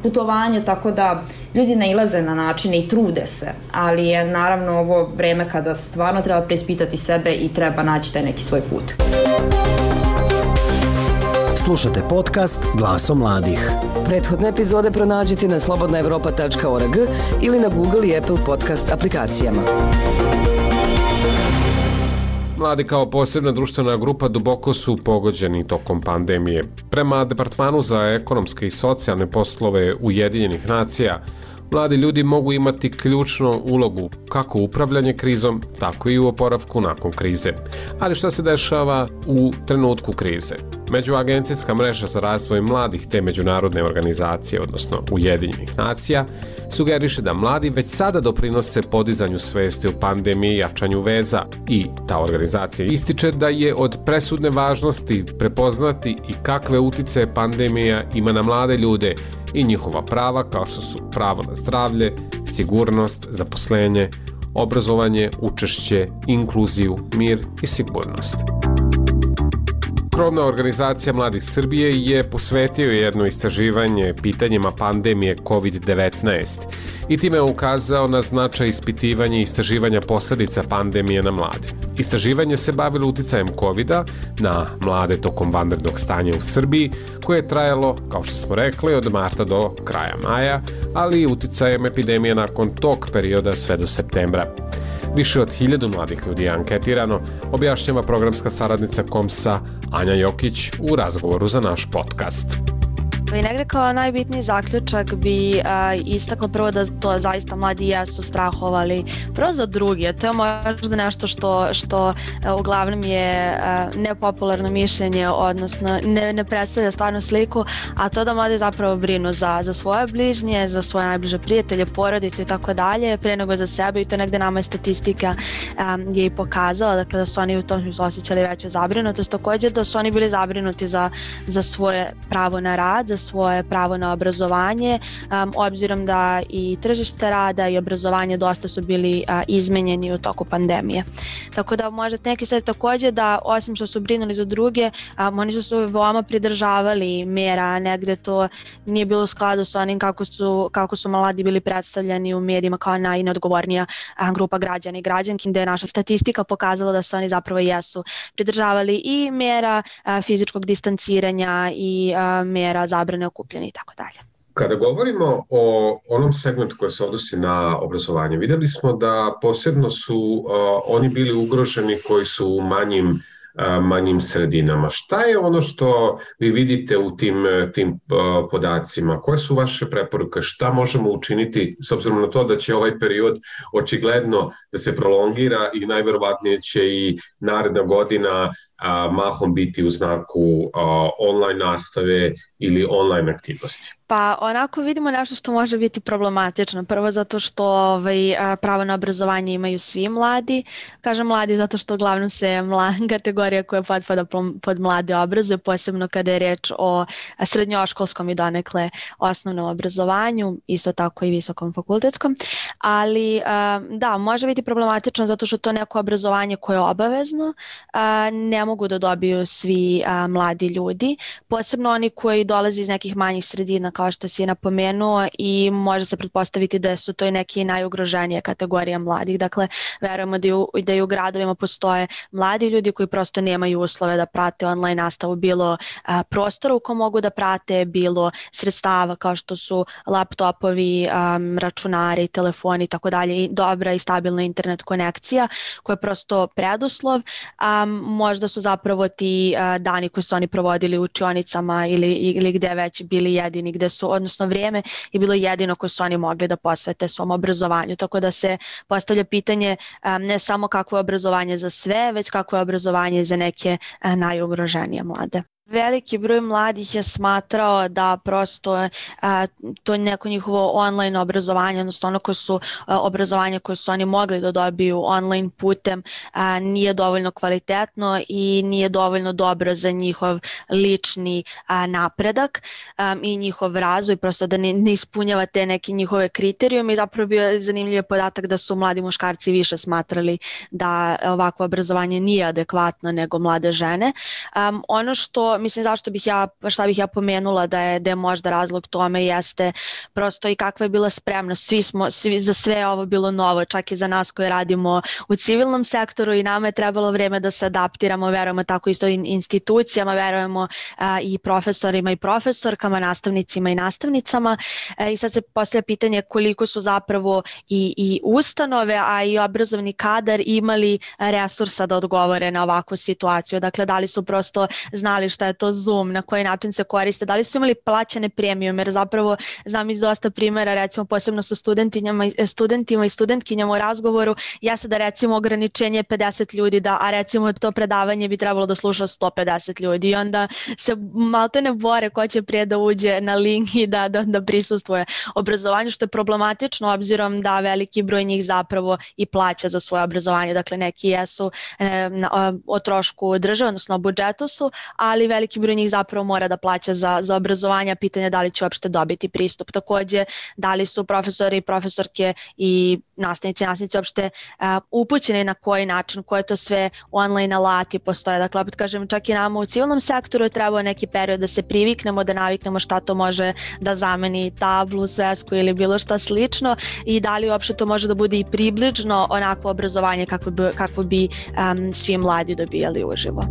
putovanje, tako da ljudi nailaze na načine i trude se, ali je naravno ovo vreme kada stvarno treba preispitati sebe i treba naći taj neki svoj put. Slušate podcast Glasom mladih. Prethodne epizode pronađite na slobodna evropa tačka org ili na Google i Apple podcast aplikacijama. Mladi kao posebna društvena grupa duboko su pogođeni tokom pandemije. Prema Departmanu za ekonomske i socijalne poslove Ujedinjenih nacija, mladi ljudi mogu imati ključnu ulogu kako u upravljanje krizom, tako i u oporavku nakon krize. Ali šta se dešava u trenutku krize? Međuagencijska mreža za razvoj mladih te međunarodne organizacije, odnosno Ujedinjenih nacija, sugeriše da mladi već sada doprinose podizanju svesti o pandemiji i jačanju veza i ta organizacija ističe da je od presudne važnosti prepoznati i kakve uticaje pandemija ima na mlade ljude i njihova prava kao što su pravo na zdravlje, sigurnost, zaposlenje, obrazovanje, učešće, inkluziju, mir i sigurnost. Krovna organizacija Mladih Srbije je posvetio jedno istraživanje pitanjima pandemije kovid devetnaest i time je ukazao na značaj ispitivanja i istraživanja posledica pandemije na mlade. Istraživanje se bavilo uticajem kovida na mlade tokom vanrednog stanja u Srbiji, koje je trajalo, kao što smo rekli, od marta do kraja maja, ali i uticajem epidemije nakon tog perioda sve do septembra. Više od hiljadu mladih ljudi je anketirano, objašnjava programska saradnica KOMS-a Anja Jokić u razgovoru za naš podcast. I negde kao najbitniji zaključak bi a, istakla prvo da to zaista mladi jesu strahovali prvo za druge. To je možda nešto što, što a, uglavnom je a, nepopularno mišljenje, odnosno ne, ne predstavlja stvarno sliku, a to da mladi zapravo brinu za, za svoje bližnje, za svoje najbliže prijatelje, porodicu i tako dalje, pre nego za sebe, i to negde nama je statistika a, je i pokazala, dakle da su oni u tom smislu osjećali veću zabrinutost, također da su oni bili zabrinuti za, za svoje pravo na rad, za svoje pravo na obrazovanje, um, obzirom da i tržište rada i obrazovanje dosta su bili uh, izmenjeni u toku pandemije. Tako da možete neki sad također da osim što su brinuli za druge, um, oni su se veoma pridržavali mera, negde to nije bilo u skladu sa onim kako su, kako su mladi bili predstavljeni u medijima kao najneodgovornija uh, grupa građana i građanki, gde je naša statistika pokazala da se oni zapravo jesu pridržavali i mera uh, fizičkog distanciranja i uh, mera zabrane okupljeni i tako dalje. Kada govorimo o onom segmentu koji se odnosi na obrazovanje, videli smo da posebno su uh, oni bili ugroženi koji su u manjim uh, manjim sredinama. Šta je ono što vi vidite u tim, tim uh, podacima? Koje su vaše preporuke? Šta možemo učiniti s obzirom na to da će ovaj period očigledno da se prolongira i najverovatnije će i naredna godina a, mahom biti u znaku a, online nastave ili online aktivnosti? Pa onako vidimo nešto što može biti problematično. Prvo zato što ovaj, pravo na obrazovanje imaju svi mladi. Kažem mladi zato što uglavnom se mla, kategorija koja potpada pod mlade obrazuje, posebno kada je reč o srednjoškolskom i donekle osnovnom obrazovanju, isto tako i visokom fakultetskom. Ali da, može biti problematično zato što to neko obrazovanje koje je obavezno ne mogu da dobiju svi mladi ljudi, posebno oni koji dolaze iz nekih manjih sredina, kao što si napomenuo, i može se pretpostaviti da su to i neke najugroženije kategorije mladih. Dakle, verujemo da i, u, da i u gradovima postoje mladi ljudi koji prosto nemaju uslove da prate online nastavu, bilo a, prostora u kom mogu da prate, bilo sredstava kao što su laptopovi, a, računari, telefoni i tako dalje, i dobra i stabilna internet konekcija koja je prosto preduslov. A, možda su zapravo ti a, dani koji su oni provodili u učionicama ili, ili gde već bili jedini, gde su, odnosno vrijeme je bilo jedino koje su oni mogli da posvete svom obrazovanju, tako da se postavlja pitanje um, ne samo kakvo je obrazovanje za sve, već kakvo je obrazovanje za neke uh, najugroženije mlade. Veliki broj mladih je smatrao da prosto a, to neko njihovo online obrazovanje, odnosno ono koje su a, obrazovanje koje su oni mogli da dobiju online putem, a, nije dovoljno kvalitetno i nije dovoljno dobro za njihov lični a, napredak a, i njihov razvoj, prosto da ne, ne ispunjava te neke njihove kriterijume. I zapravo bio zanimljiv podatak da su mladi muškarci više smatrali da ovakvo obrazovanje nije adekvatno nego mlade žene. Um, ono što mislim zašto bih ja, šta bih ja pomenula da je, da je možda razlog tome jeste prosto i kakva je bila spremnost. Svi smo, svi, za sve ovo bilo novo, čak i za nas koji radimo u civilnom sektoru i nama je trebalo vreme da se adaptiramo, verujemo tako isto i institucijama, verujemo a, i profesorima i profesorkama, nastavnicima i nastavnicama. E, I sad se postavlja pitanje koliko su zapravo i, i ustanove, a i obrazovni kadar imali resursa da odgovore na ovakvu situaciju. Dakle, da li su prosto znali šta je to Zoom, na koji način se koriste, da li su imali plaćene premijume, jer zapravo znam iz dosta primjera, recimo posebno sa studentinjama, studentima i studentkinjama u razgovoru, jeste da recimo ograničenje pedeset ljudi, da, a recimo to predavanje bi trebalo da sluša sto pedeset ljudi i onda se maltene bore ko će prije da uđe na link i da, da, da prisustvuje obrazovanju, što je problematično obzirom da veliki broj njih zapravo i plaća za svoje obrazovanje. Dakle, neki jesu e, na, o trošku države, odnosno o budžetu su, ali veliki broj njih zapravo mora da plaća za, za obrazovanje, pitanje da li će uopšte dobiti pristup. Takođe, da li su profesori i profesorke i nastavnici i nastavnici uopšte uh, upućeni na koji način, koje to sve online alati postoje. Dakle, opet kažem, čak i nama u civilnom sektoru je trebao neki period da se priviknemo, da naviknemo šta to može da zameni tablu, svesku ili bilo šta slično i da li uopšte to može da bude i približno onako obrazovanje kakvo bi, kakvo bi um, svi mladi dobijali uživo.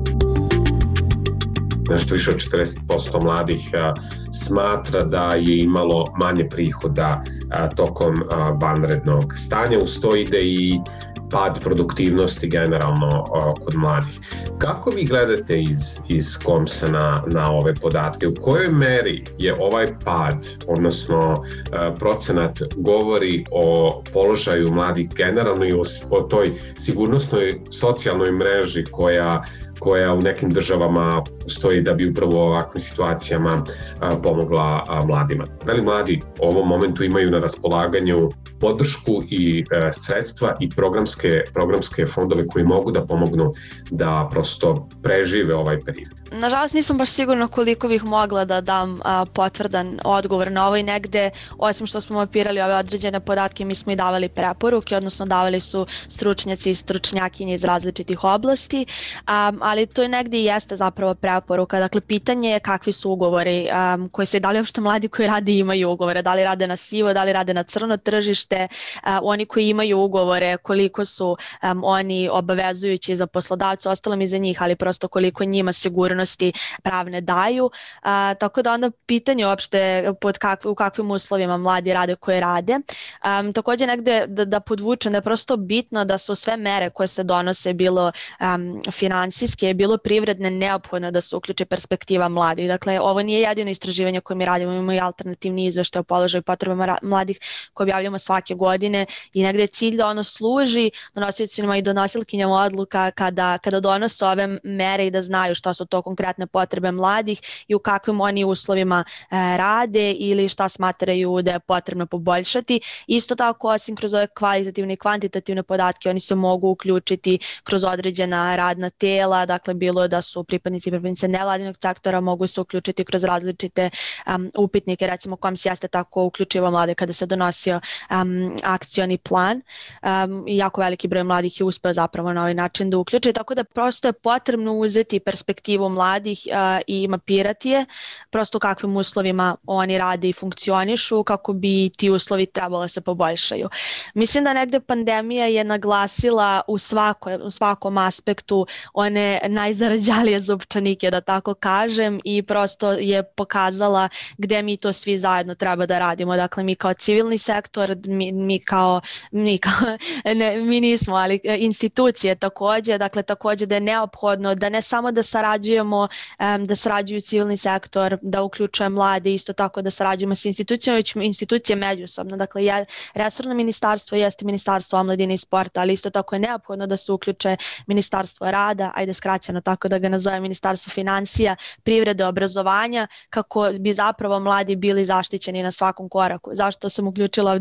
Nešto više od četrdeset posto mladih a, smatra da je imalo manje prihoda a, tokom a, vanrednog stanja. Uz to ide i pad produktivnosti generalno a, kod mladih. Kako vi gledate iz, iz Komsa na, na ove podatke? U kojoj meri je ovaj pad, odnosno a, procenat, govori o položaju mladih generalno i o, o toj sigurnosnoj socijalnoj mreži koja koja u nekim državama stoji da bi upravo u ovakvim situacijama a, pomogla a, mladima. Da li mladi u ovom momentu imaju na raspolaganju podršku i a, sredstva i programske, programske fondove koji mogu da pomognu da prosto prežive ovaj period? Nažalost nisam baš sigurna koliko bih mogla da dam a, potvrdan odgovor na ovo i negde, osim što smo mapirali ove određene podatke, mi smo i davali preporuke, odnosno davali su stručnjaci i stručnjakinje iz različitih oblasti, a, ali to je negde i jeste zapravo preporuka. Dakle, pitanje je kakvi su ugovori um, koji se, da li uopšte mladi koji rade imaju ugovore, da li rade na sivo, da li rade na crno tržište, uh, oni koji imaju ugovore, koliko su um, oni obavezujući za poslodavca, ostalo i za njih, ali prosto koliko njima sigurnosti pravne daju. Uh, tako da onda pitanje uopšte pod kakv, u kakvim uslovima mladi rade koje rade. Um, takođe negde da, da podvučem da je prosto bitno da su sve mere koje se donose, bilo um, finansijske, je bilo privredne, neophodno da se uključi perspektiva mladih. Dakle, ovo nije jedino istraživanje koje mi radimo, imamo i alternativni izveštaj o položaju potrebama mladih koje objavljamo svake godine i negde je cilj da ono služi donosiocima i donosilkinjama odluka kada, kada donose ove mere i da znaju šta su to konkretne potrebe mladih i u kakvim oni uslovima e, rade ili šta smatraju da je potrebno poboljšati. Isto tako, osim kroz ove kvalitativne i kvantitativne podatke, oni se mogu uključiti kroz određena radna tela, dakle bilo da su pripadnici i pripadnice nevladinog sektora, mogu se uključiti kroz različite um, upitnike, recimo Koms jeste tako uključivo mlade kada se donosio um, akcioni plan um, i jako veliki broj mladih je uspeo zapravo na ovaj način da uključi, tako da prosto je potrebno uzeti perspektivu mladih uh, i mapirati je, prosto u kakvim uslovima oni rade i funkcionišu, kako bi ti uslovi trebalo se poboljšaju. Mislim da negde pandemija je naglasila u, svako, u svakom aspektu one najzarađalije zupčanike, da tako kažem, i prosto je pokazala gde mi to svi zajedno treba da radimo. Dakle, mi kao civilni sektor, mi, mi kao, mi, kao ne, mi nismo, ali institucije takođe, dakle takođe da je neophodno da ne samo da sarađujemo, da sarađuju civilni sektor, da uključuje mlade, isto tako da sarađujemo s institucijama, već institucije međusobno. Dakle, ja, resorno ministarstvo jeste ministarstvo omladine i sporta, ali isto tako je neophodno da se uključe ministarstvo rada, ajde skraćeno tako da ga nazove ministarstvo finansija, privrede, obrazovanja, kako bi zapravo mladi bili zaštićeni na svakom koraku. Zašto sam uključila ovdje ministarstvo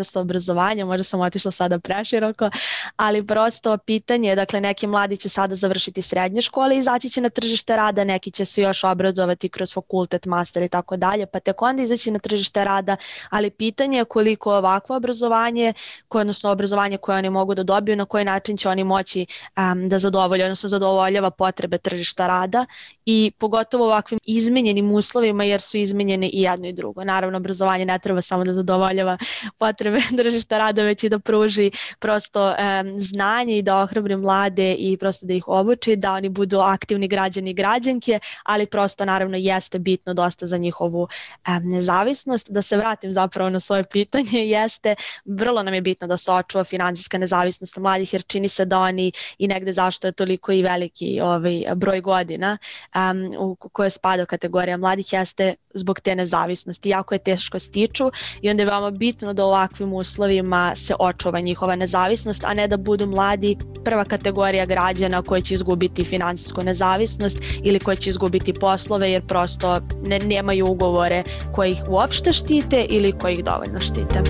Ministarstvo obrazovanja, možda sam otišla sada preširoko, ali prosto pitanje, dakle neki mladi će sada završiti srednje škole i izaći će na tržište rada, neki će se još obrazovati kroz fakultet, master i tako dalje, pa tek onda izaći na tržište rada, ali pitanje je koliko ovakvo obrazovanje, koje, odnosno obrazovanje koje oni mogu da dobiju, na koji način će oni moći um, da zadovolje, odnosno zadovoljava potrebe tržišta rada i pogotovo ovakvim izmenjenim uslovima jer su izmenjeni i jedno i drugo. Naravno, obrazovanje ne treba samo da zadovoljava potrebe tržišta rada, već i da pruži prosto um, znanje i da ohrabri mlade i prosto da ih obuči, da oni budu aktivni građani i građanke, ali prosto naravno jeste bitno dosta za njihovu um, nezavisnost. Da se vratim zapravo na svoje pitanje, jeste, vrlo nam je bitno da se očuva finansijska nezavisnost mladih jer čini se da oni i negde zašto je toliko i veliki ovaj, broj godina um, u koje spada kategorija mladih jeste zbog te nezavisnosti. Jako je teško stiču i onda je veoma bitno da u ovakvim uslovima se očuva njihova nezavisnost, a ne da budu mladi prva kategorija građana koji će izgubiti finansijsku nezavisnost ili koji će izgubiti poslove jer prosto ne, nemaju ugovore koji ih uopšte štite ili koji ih dovoljno štite.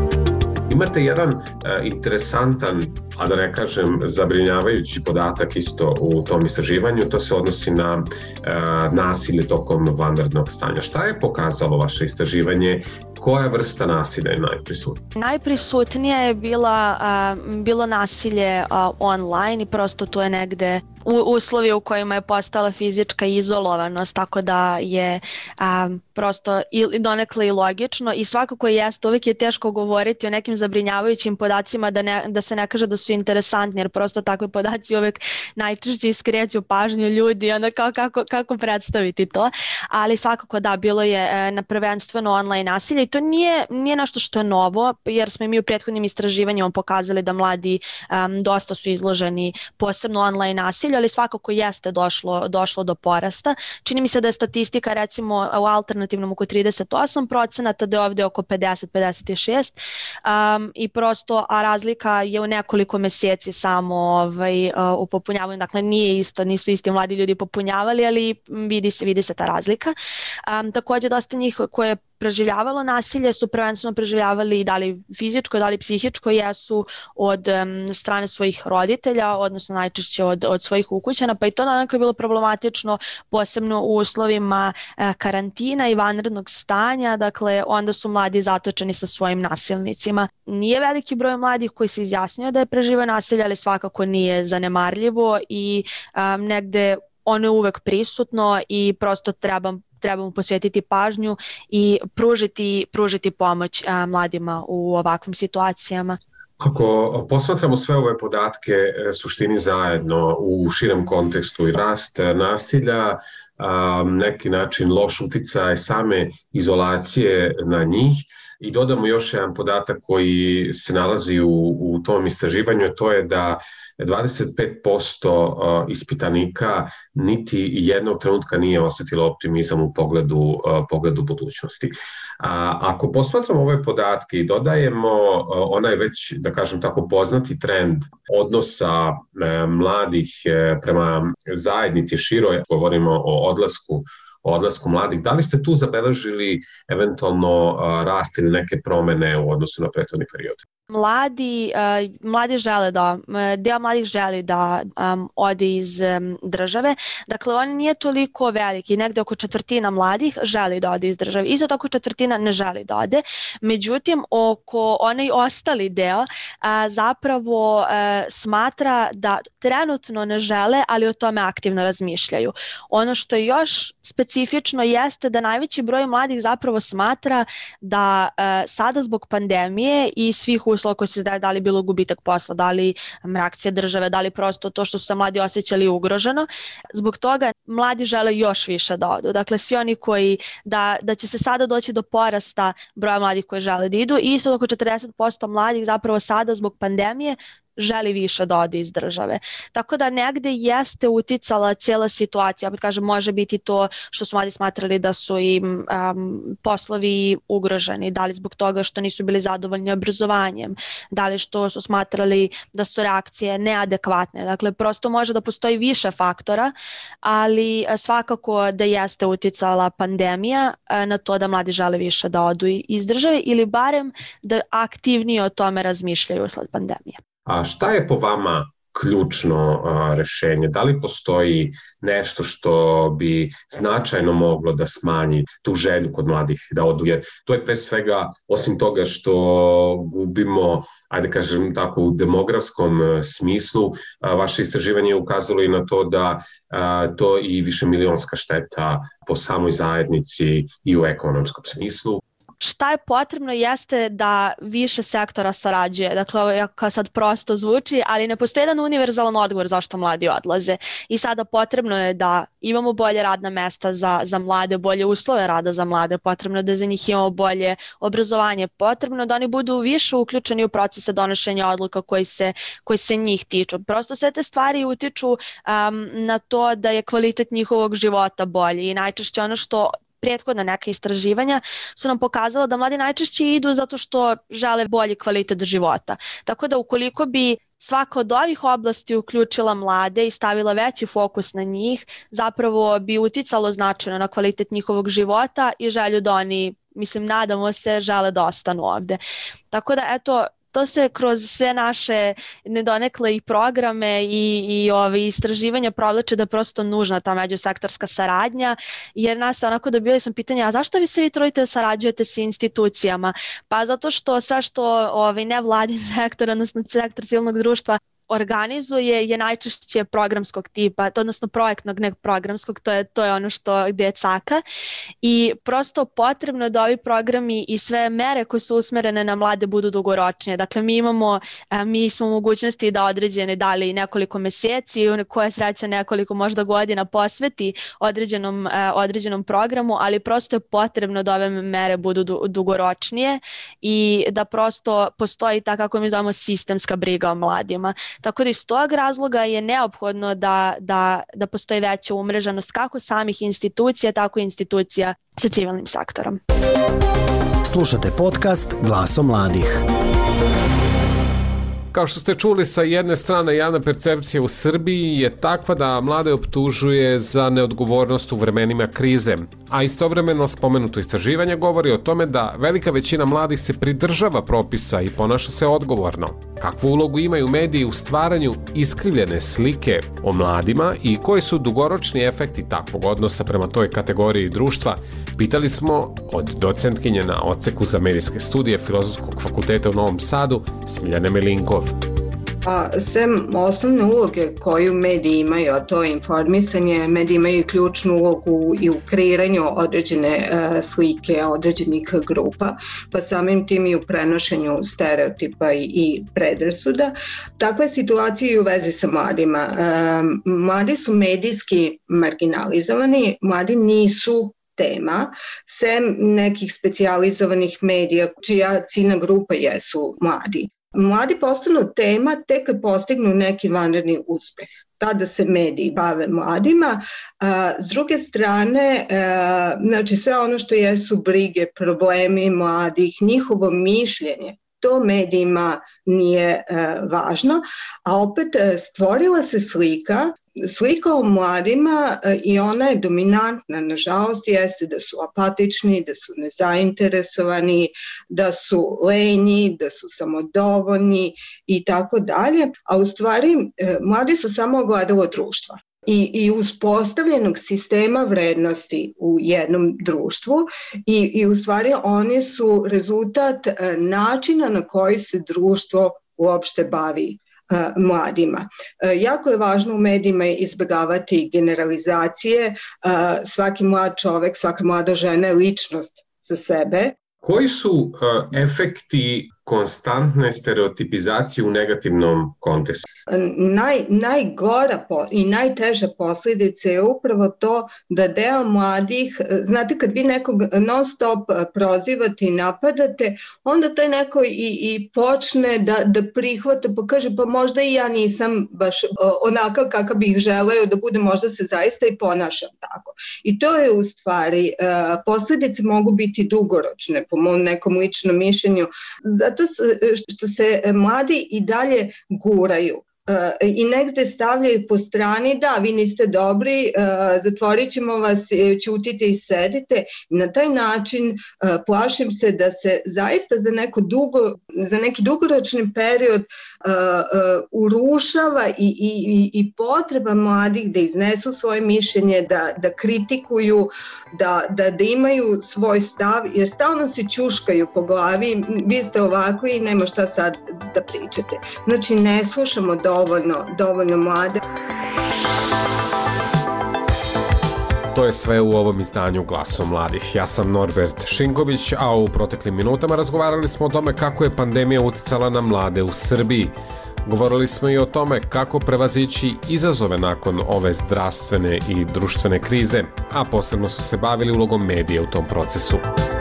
Imate jedan uh, interesantan, a da ne kažem zabrinjavajući podatak isto u tom istraživanju, to se odnosi na uh, nasilje tokom vanrednog stanja. Šta je pokazalo vaše istraživanje? Koja vrsta nasilja je najprisutnija? Najprisutnija je bila, uh, bilo nasilje uh, online i prosto to je negde u uslovi u kojima je postala fizička izolovanost, tako da je um, prosto i donekle i logično i svakako jeste, uvijek je teško govoriti o nekim zabrinjavajućim podacima da, ne, da se ne kaže da su interesantni, jer prosto takvi podaci uvijek najčešće iskreću pažnju ljudi, onda kao kako, kako predstaviti to, ali svakako da, bilo je e, na prvenstveno online nasilje i to nije, nije nešto što je novo, jer smo i mi u prethodnim istraživanjima pokazali da mladi um, dosta su izloženi posebno online nasilju, ali svakako jeste došlo, došlo do porasta. Čini mi se da je statistika recimo u alternativnom oko trideset osam procenata, da je ovdje oko pedeset do pedeset šest um, i prosto, a razlika je u nekoliko meseci samo ovaj, uh, u popunjavanju, dakle nije isto, nisu isti mladi ljudi popunjavali, ali vidi se, vidi se ta razlika. Um, također dosta njih koje preživljavalo nasilje su prvenstveno preživljavali da li fizičko, da li psihičko, jesu od um, strane svojih roditelja, odnosno najčešće od, od svojih ukućana, pa i to donekle bilo problematično, posebno u uslovima uh, karantina i vanrednog stanja, dakle onda su mladi zatočeni sa svojim nasilnicima. Nije veliki broj mladih koji se izjasnio da je preživio nasilje, ali svakako nije zanemarljivo i um, negde ono je uvek prisutno i prosto treba trebamo posvetiti pažnju i pružiti, pružiti pomoć a, mladima u ovakvim situacijama. Ako posmatramo sve ove podatke suštini zajedno u širem kontekstu i rast nasilja, neki način loš uticaj same izolacije na njih, i dodamo još jedan podatak koji se nalazi u, u tom istraživanju, to je da dvadeset pet posto ispitanika niti jednog trenutka nije osjetilo optimizam u pogledu, pogledu budućnosti. A, ako posmatramo ove podatke i dodajemo onaj već, da kažem tako, poznati trend odnosa e, mladih e, prema zajednici široj, govorimo o odlasku o odlasku mladih, da li ste tu zabeležili eventualno rast ili neke promene u odnosu na prethodni period? Mladi, uh, mladi žele da, deo mladih želi da um, ode iz um, države, dakle on nije toliko veliki, negde oko četvrtina mladih želi da ode iz države, isto oko četvrtina ne želi da ode, međutim oko onaj ostali deo uh, zapravo uh, smatra da trenutno ne žele, ali o tome aktivno razmišljaju. Ono što je još specifično jeste da najveći broj mladih zapravo smatra da uh, sada zbog pandemije i svih uslova koji se daje, da li bilo gubitak posla, da li reakcija države, da li prosto to što su se mladi osjećali ugroženo, zbog toga mladi žele još više da odu. Dakle, svi oni koji, da, da će se sada doći do porasta broja mladih koji žele da idu i isto oko četrdeset posto mladih zapravo sada zbog pandemije želi više da ode iz države. Tako da negde jeste uticala cijela situacija, opet kažem, može biti to što su mladi smatrali da su im um, poslovi ugroženi, da li zbog toga što nisu bili zadovoljni obrazovanjem, da li što su smatrali da su reakcije neadekvatne. Dakle, prosto može da postoji više faktora, ali svakako da jeste uticala pandemija na to da mladi žele više da odu iz države ili barem da aktivnije o tome razmišljaju usled pandemije. A šta je po vama ključno a, rešenje? Da li postoji nešto što bi značajno moglo da smanji tu želju kod mladih da odu? Jer to je pre svega, osim toga što gubimo, ajde kažem tako, u demografskom smislu, a, vaše istraživanje je ukazalo i na to da a, to i višemilionska šteta po samoj zajednici i u ekonomskom smislu. Šta je potrebno jeste da više sektora sarađuje. Dakle, ovo je kao sad prosto zvuči, ali ne postoji jedan univerzalan odgovor zašto mladi odlaze. I sada potrebno je da imamo bolje radna mesta za, za mlade, bolje uslove rada za mlade, potrebno da za njih imamo bolje obrazovanje, potrebno da oni budu više uključeni u procese donošenja odluka koji se, koji se njih tiču. Prosto sve te stvari utiču um, na to da je kvalitet njihovog života bolji i najčešće ono što prethodna neka istraživanja su nam pokazala da mladi najčešće idu zato što žele bolji kvalitet života. Tako da ukoliko bi svaka od ovih oblasti uključila mlade i stavila veći fokus na njih, zapravo bi uticalo značajno na kvalitet njihovog života i želju da oni, mislim, nadamo se, žele da ostanu ovde. Tako da, eto, to se kroz sve naše nedonekle i programe i, i ove istraživanja provlače da je prosto nužna ta međusektorska saradnja, jer nas onako dobili smo pitanje, a zašto vi se vi trudite da sarađujete sa institucijama? Pa zato što sve što ovaj, nevladin sektor, odnosno sektor civilnog društva organizuje je najčešće programskog tipa, odnosno projektnog, ne programskog, to je, to je ono što gdje je caka i prosto potrebno je da ovi programi i sve mere koje su usmerene na mlade budu dugoročnije. Dakle, mi imamo, mi smo u mogućnosti da određene dali nekoliko mjeseci, koja sreća nekoliko možda godina posveti određenom, određenom programu, ali prosto je potrebno da ove mere budu dugoročnije i da prosto postoji ta, kako mi zovemo, sistemska briga o mladima. Tako da iz tog razloga je neophodno da, da, da postoji veća umreženost kako samih institucija, tako i institucija sa civilnim sektorom. Slušate podcast Glasom mladih. Kao što ste čuli, sa jedne strane javna percepcija u Srbiji je takva da mlade optužuje za neodgovornost u vremenima krize, a istovremeno spomenuto istraživanje govori o tome da velika većina mladih se pridržava propisa i ponaša se odgovorno. Kakvu ulogu imaju mediji u stvaranju iskrivljene slike o mladima i koji su dugoročni efekti takvog odnosa prema toj kategoriji društva, pitali smo od docentkinje na odseku za medijske studije Filozofskog fakulteta u Novom Sadu, Smiljane Melinkov. A sem osnovne uloge koju mediji imaju, a to je informisanje, mediji imaju ključnu ulogu i u kreiranju određene uh, slike određenih grupa, pa samim tim i u prenošenju stereotipa i, i predrasuda. Takva je situacija i u vezi sa mladima. Uh, mladi su medijski marginalizovani, mladi nisu tema, sem nekih specijalizovanih medija čija ciljna grupa jesu mladi. Mladi postanu tema tek kad postignu neki vanredni uspeh. Tada se mediji bave mladima. A, s druge strane, a, znači sve ono što jesu brige, problemi mladih, njihovo mišljenje, to medijima nije a, važno, a opet a, stvorila se slika Slika o mladima i ona je dominantna, nažalost, jeste da su apatični, da su nezainteresovani, da su lenji, da su samodovoljni i tako dalje, a u stvari mladi su samo ogledalo društva. I, i uspostavljenog sistema vrednosti u jednom društvu i, i u stvari oni su rezultat načina na koji se društvo uopšte bavi mladima. Jako je važno u medijima izbjegavati generalizacije. Svaki mlad čovek, svaka mlada žena je ličnost za sebe. Koji su efekti konstantne stereotipizacije u negativnom kontekstu. Naj, najgora po, i najteža posljedica je upravo to da deo mladih, znate kad vi nekog non stop prozivate i napadate, onda taj neko i, i počne da, da prihvata, pa kaže pa možda i ja nisam baš onakav kakav bih želeo da bude, možda se zaista i ponašam tako. I to je u stvari, posljedice mogu biti dugoročne po mom nekom ličnom mišljenju, zato što se mladi i dalje guraju i negde stavljaju po strani, da, vi niste dobri, zatvorit ćemo vas, ćutite i sedite. Na taj način plašim se da se zaista za, neko dugo, za neki dugoročni period urušava i, i, i potreba mladih da iznesu svoje mišljenje, da, da kritikuju, da, da, da imaju svoj stav, jer stalno se ćuškaju po glavi, vi ste ovako i nema šta sad da pričate. Znači ne slušamo dovoljno, dovoljno mlade. To je sve u ovom izdanju Glasom mladih. Ja sam Norbert Šinković, a u proteklim minutama razgovarali smo o tome kako je pandemija uticala na mlade u Srbiji. Govorili smo i o tome kako prevazići izazove nakon ove zdravstvene i društvene krize, a posebno su se bavili ulogom medija u tom procesu.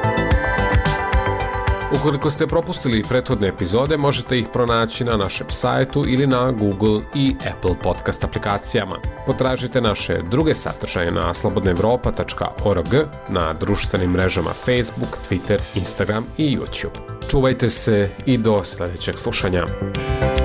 Ukoliko ste propustili prethodne epizode, možete ih pronaći na našem sajtu ili na Google i Apple podcast aplikacijama. Potražite naše druge sadržaje na slobodnaevropa tačka org, na društvenim mrežama Facebook, Twitter, Instagram i YouTube. Čuvajte se i do sljedećeg slušanja.